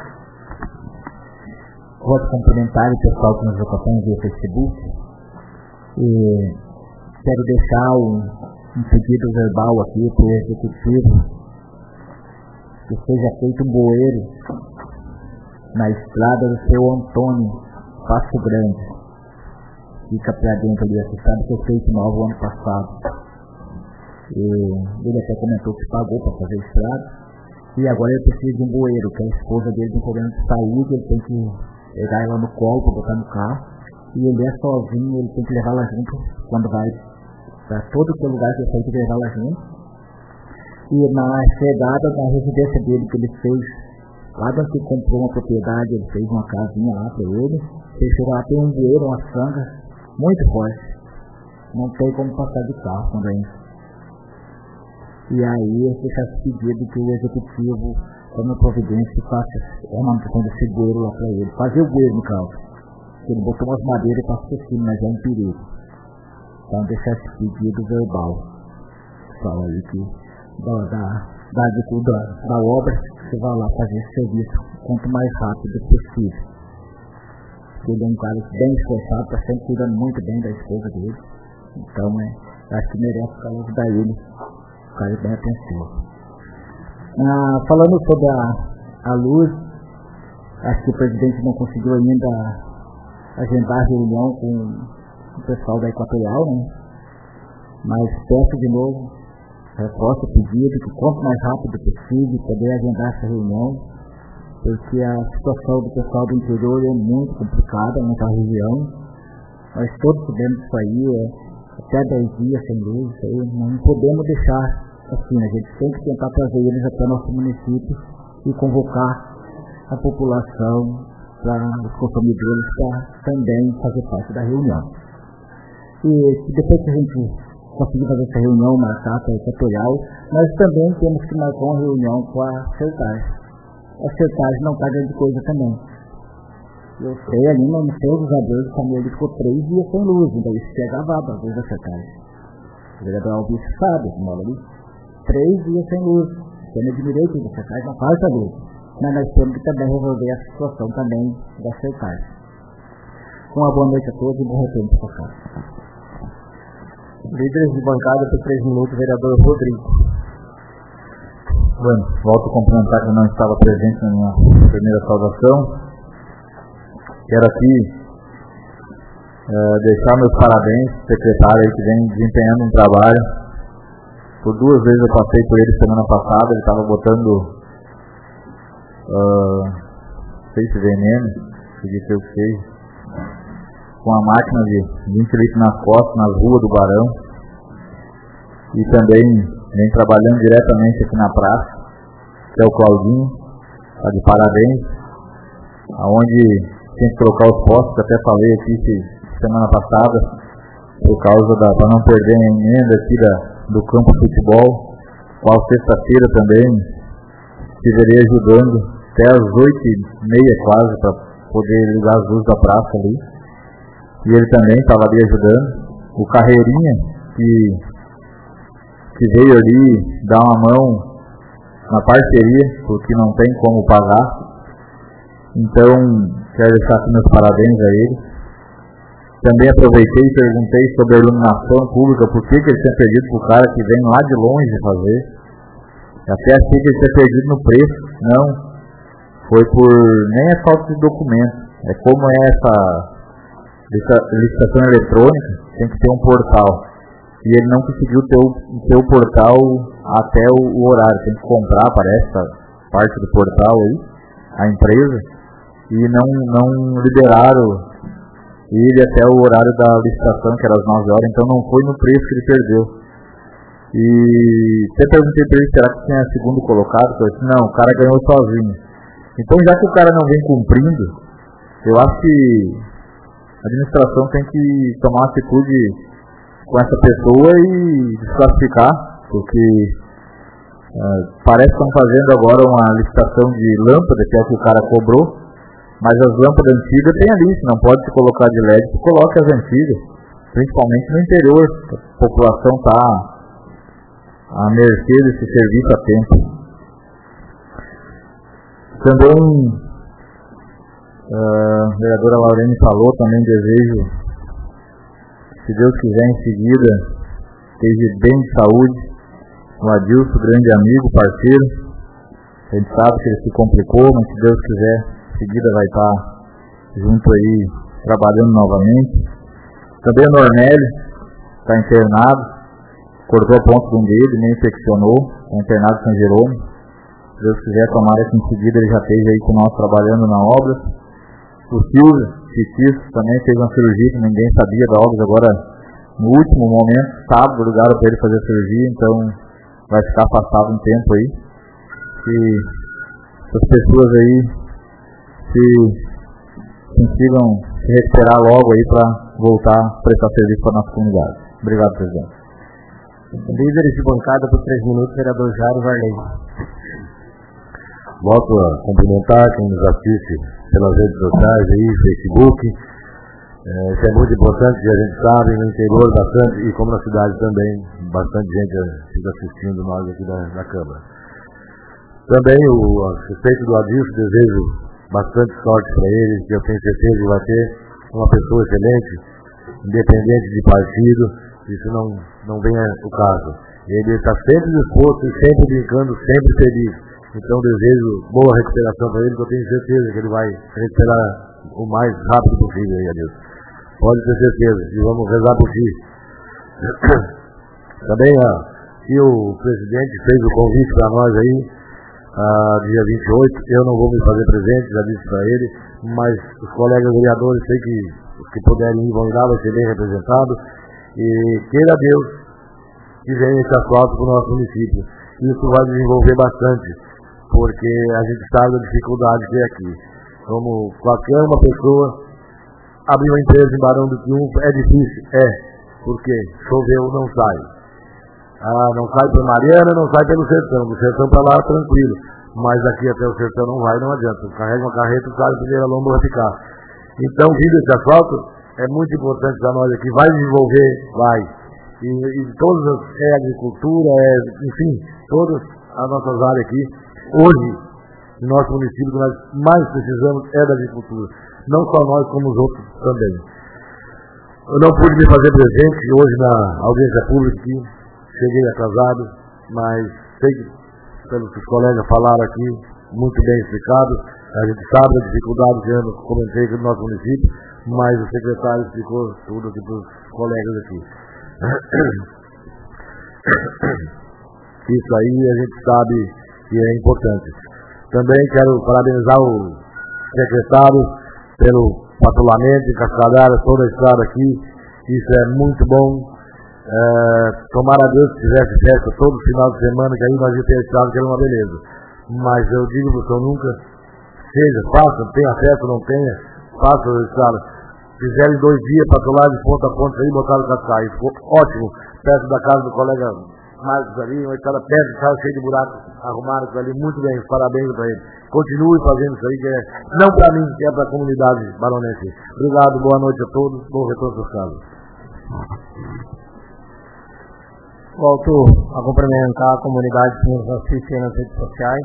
Voto complementar o pessoal que nos acompanha via Facebook. E quero deixar um, um pedido verbal aqui para o executivo, que seja feito um bueiro na estrada do seu Antônio, Passo Grande. Fica para dentro ali, essa estrada foi feita novo ano passado. E ele até comentou que pagou para fazer a estrada. E agora ele precisa de um bueiro, que a esposa dele tem problema de saúde, ele tem que pegar ela no colo para botar no carro. E ele é sozinho, ele tem que levar ela junto quando vai para todo aquele lugar que ele tem que levar ela junto. E na chegada da residência dele que ele fez, lá quando ele comprou uma propriedade, ele fez uma casinha lá para ele, ele chegou lá, tem um bueiro, uma sanga, muito forte, não tem como passar de carro também. E aí eu deixo esse pedido que o executivo tome providência e faça a manutenção desse bueiro lá para ele, fazer o bueiro no carro, ele botou umas madeiras e passou por cima, mas é um perigo. Então deixar esse pedido verbal, fala aí que Da, da, da, da, da obra, você vai lá fazer esse serviço quanto mais rápido possível. Ele é um cara bem esforçado, está sempre cuidando muito bem da esposa dele. Então, é, acho que merece o cara ajudar ele. O cara é bem atencioso. Ah, falando sobre a, a luz, acho que o presidente não conseguiu ainda agendar a reunião com o pessoal da Equatorial, né? Mas peço de novo, reforço o pedido que quanto mais rápido possível poder agendar essa reunião, porque a situação do pessoal do interior é muito complicada naquela região. Nós todos sabemos isso aí, é até dez dias sem luz, isso aí não podemos deixar assim, a gente tem que tentar trazer eles até nosso município e convocar a população os consumidores para também fazer parte da reunião. E depois que a gente conseguir fazer essa reunião, marcar para a equatorial, nós também temos que marcar uma reunião com a Sertagem. A Sertagem não está grande coisa também. Eu sei ali, não sei os usadores, como ele ficou três dias sem luz, então isso é gravado, às vezes a Sertagem. O vereador Albice sabe, mora ali, três dias sem luz. Eu me admirei que a Sertagem não faz a luz. Mas nós temos que também resolver a situação também da Sertagem. Uma boa noite a todos e bom retorno para casa. Líderes de bancada por três minutos, vereador Rodrigo. Bueno, volto a cumprimentar que não estava presente na minha primeira saudação. Quero aqui uh, deixar meus parabéns ao secretário aí que vem desempenhando um trabalho. Por duas vezes eu passei por ele semana passada, ele estava botando uh, não sei se veneno, podia ser o que seja, com a máquina de vinte litros nas costas, nas ruas do Barão. E também vem trabalhando diretamente aqui na praça, que é o Claudinho, está de parabéns, aonde tem que trocar os postos, que até falei aqui que semana passada, por causa da, para não perder a emenda aqui da, do campo de futebol, qual sexta-feira também estiverei ajudando até às oito e meia quase, para poder ligar as luzes da praça ali. E ele também estava ali ajudando. O Carreirinha, que, que veio ali dar uma mão na parceria, porque não tem como pagar. Então, quero deixar aqui meus parabéns a ele. Também aproveitei e perguntei sobre a iluminação pública, por que, que ele tinha perdido para o cara que vem lá de longe fazer. Até achei que ele tinha perdido no preço. Não, foi por nem a falta de documento. É como é essa licitação eletrônica, tem que ter um portal. E ele não conseguiu ter o, ter o portal até o, o horário. Tem que comprar, parece, a parte do portal aí, a empresa. E não, não liberaram ele até o horário da licitação, que era às nove horas, então não foi no preço que ele perdeu. E até perguntei para ele, será que tinha segundo colocado? Eu disse, não, o cara ganhou sozinho. Então, já que o cara não vem cumprindo, eu acho que a administração tem que tomar uma atitude com essa pessoa e desclassificar, porque uh, parece que estão fazendo agora uma licitação de lâmpada, que é o que o cara cobrou. Mas as lâmpadas antigas tem ali, se não pode se colocar de L E D, se coloca as antigas, principalmente no interior, a população está à mercê desse serviço a tempo. Também, a vereadora Laurene falou, também desejo, se Deus quiser em seguida, esteja bem de saúde, o Adilson, grande amigo, parceiro, a gente sabe que ele se complicou, mas se Deus quiser, seguida vai estar junto aí, trabalhando novamente. Também o Nornélio está internado, cortou a ponta do dedo, nem infeccionou, está internado em São Jerônimo. Se Deus quiser, tomara que em seguida ele já esteja aí com nós trabalhando na obra. O Silvio Chiquis também fez uma cirurgia que ninguém sabia da obra, agora no último momento, sábado, ligaram para ele fazer a cirurgia, então vai ficar afastado um tempo aí. E as pessoas aí se consigam se recuperar logo aí para voltar a prestar serviço para a nossa comunidade. Obrigado, presidente. Líderes de bancada por três minutos, vereador Jairo Varley. Volto a cumprimentar quem nos assiste pelas redes sociais aí, Facebook. É, isso é muito importante, que a gente sabe, no interior bastante, e como na cidade também, bastante gente fica assistindo nós aqui da, da Câmara. Também, o, a respeito do Adilson, desejo bastante sorte para ele, que eu tenho certeza que vai ter uma pessoa excelente, independente de partido, isso não, não vem o caso. Ele está sempre disposto, sempre brincando, sempre feliz. Então desejo boa recuperação para ele, que eu tenho certeza que ele vai recuperar o mais rápido possível aí, Adilson. Pode ter certeza, e vamos rezar por ti. Também ah, que o presidente fez o convite para nós aí, Uh, dia vinte e oito, eu não vou me fazer presente, já disse para ele, mas os colegas vereadores, sei que os que puderem ir vão ir lá, vai ser bem representado, e queira Deus que venha esse asfalto para o nosso município. Isso vai desenvolver bastante, porque a gente sabe da dificuldade que é aqui. como qualquer uma pessoa, abrir uma empresa em Barão do Triunfo é difícil, é, porque choveu, não sai. Ah, não sai para Mariana, não sai pelo sertão, do sertão para lá tranquilo, mas aqui até o sertão não vai, não adianta. Carrega uma carreta, o cara primeiro a lomba vai ficar. Então, vindo esse asfalto, é muito importante para nós aqui, vai desenvolver, vai. E, e todas as, é agricultura, é, enfim, todas as nossas áreas aqui, hoje, no nosso município, que nós mais precisamos é da agricultura. Não só nós, como os outros também. Eu não pude me fazer presente hoje na audiência pública aqui, cheguei atrasado, mas sei que, pelos que os colegas falaram aqui, muito bem explicado. A gente sabe a dificuldade que eu comentei aqui no nosso município, mas o secretário explicou tudo aqui para os colegas aqui. Isso aí a gente sabe que é importante. Também quero parabenizar o secretário pelo patrulhamento, Cascadara, toda a estrada aqui. Isso é muito bom. É, tomara a Deus que tivesse festa todo final de semana, que aí nós ia ter a estrada, que era uma beleza. Mas eu digo para o senhor, nunca seja, faça, tenha festa ou não tenha, faça a estrada. Fizeram dois dias, patrulhar de ponta a ponta aí, botaram o Cascai. Ficou ótimo, perto da casa do colega Marcos ali, uma estrada perto, estava cheio de buracos, arrumaram isso ali, muito bem, parabéns para ele. Continue fazendo isso aí, que é, não para mim, que é para a comunidade baronense. Obrigado, boa noite a todos, bom retorno às suas casas. Volto a cumprimentar a comunidade que nos assiste nas redes sociais.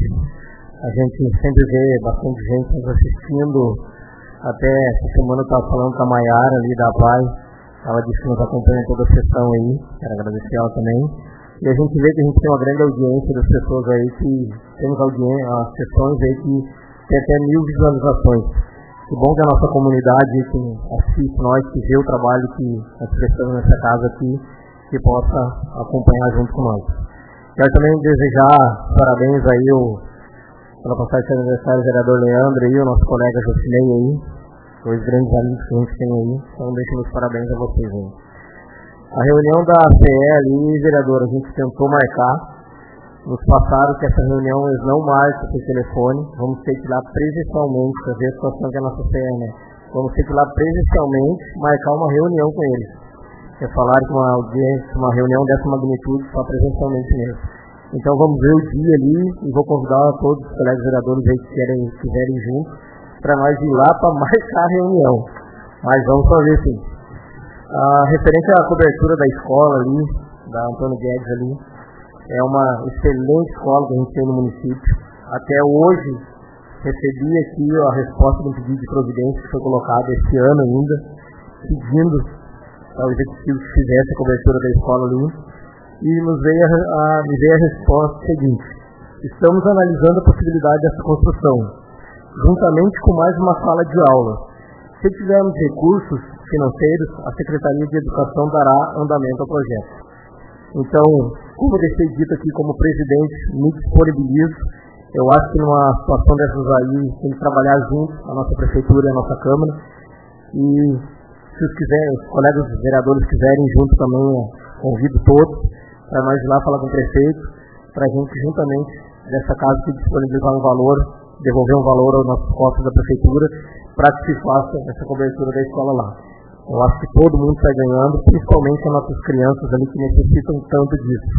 A gente sempre vê bastante gente nos assistindo. Até essa semana eu estava falando com a Maiara ali da P A I. Ela disse que nos acompanha toda a sessão aí. Quero agradecer ela também. E a gente vê que a gente tem uma grande audiência das pessoas aí que temos audiência, as sessões aí que tem até mil visualizações. Que bom que a nossa comunidade que assiste nós, que vê o trabalho que nós prestamos nessa casa aqui, que possa acompanhar junto com nós. Quero também desejar parabéns aí o, pela passagem de aniversário do vereador Leandro e o nosso colega Jocinei aí, dois grandes amigos que a gente tem aí, então deixo meus parabéns a vocês aí. A reunião da C E ali, vereador, a gente tentou marcar, nos passaram que essa reunião eles não marcam por telefone, vamos ter que ir lá presencialmente, para ver a situação que é a nossa C E, né? Vamos ter que ir lá presencialmente marcar uma reunião com eles. É falar que uma audiência, uma reunião dessa magnitude só presencialmente mesmo. Então vamos ver o dia ali e vou convidar todos os colegas vereadores aí que querem, quiserem juntos para nós ir lá para marcar a reunião. Mas vamos fazer sim. A referente à cobertura da escola ali, da Antônio Guedes ali, é uma excelente escola que a gente tem no município. Até hoje recebi aqui a resposta do pedido de providência que foi colocado esse ano ainda, pedindo ao executivo que fizesse a cobertura da escola ali, e nos veio a, a, me veio a resposta seguinte: estamos analisando a possibilidade dessa construção, juntamente com mais uma sala de aula. Se tivermos recursos financeiros, a Secretaria de Educação dará andamento ao projeto. Então, como eu deixei dito aqui como presidente, me disponibilizo. Eu acho que numa situação dessas aí, tem que trabalhar junto, a nossa prefeitura e a nossa Câmara, e se os, quiserem, os colegas vereadores quiserem junto também, convido todos para nós ir lá falar com o prefeito, para a gente juntamente dessa casa que disponibilizar um valor, devolver um valor aos nossos cofres da prefeitura, para que se faça essa cobertura da escola lá. Eu acho que todo mundo está ganhando, principalmente as nossas crianças ali que necessitam tanto disso.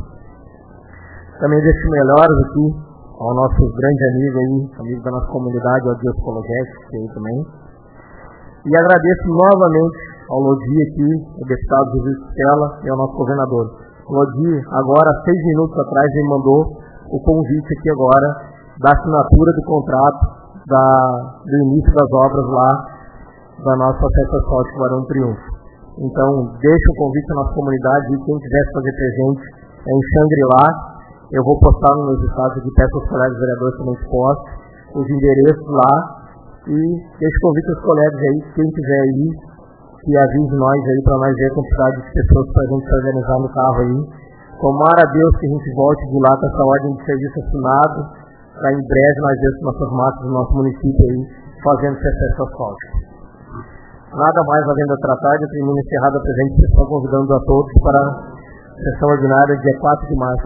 Também deixo melhoras aqui ao nosso grande amigo aí, amigo da nossa comunidade, o Adilson Cologuete, que é aí também. E agradeço novamente ao Lodi aqui, o deputado José Stella e ao nosso governador. O Lodi, agora, seis minutos atrás, ele mandou o convite aqui agora da assinatura do contrato da, do início das obras lá da nossa festa asfáltica Barão do Triunfo. Então, deixa o convite à nossa comunidade e quem quiser fazer presente é em Xangri-Lá. Eu vou postar nos meus estados aqui, peço aos colegas vereadores também que postem os endereços lá. E deixo o convite aos colegas aí, quem quiser ir, que avise nós aí para nós ver a quantidade de pessoas para a gente se organizar no carro aí. Tomara a Deus que a gente volte de lá com essa ordem de serviço assinado, para em breve nós vermos nossas máquinas do nosso município aí, fazendo esse acesso asfáltico. Nada mais havendo a tratar, de termino encerrado a presente sessão, convidando a todos para a sessão ordinária dia quatro de março.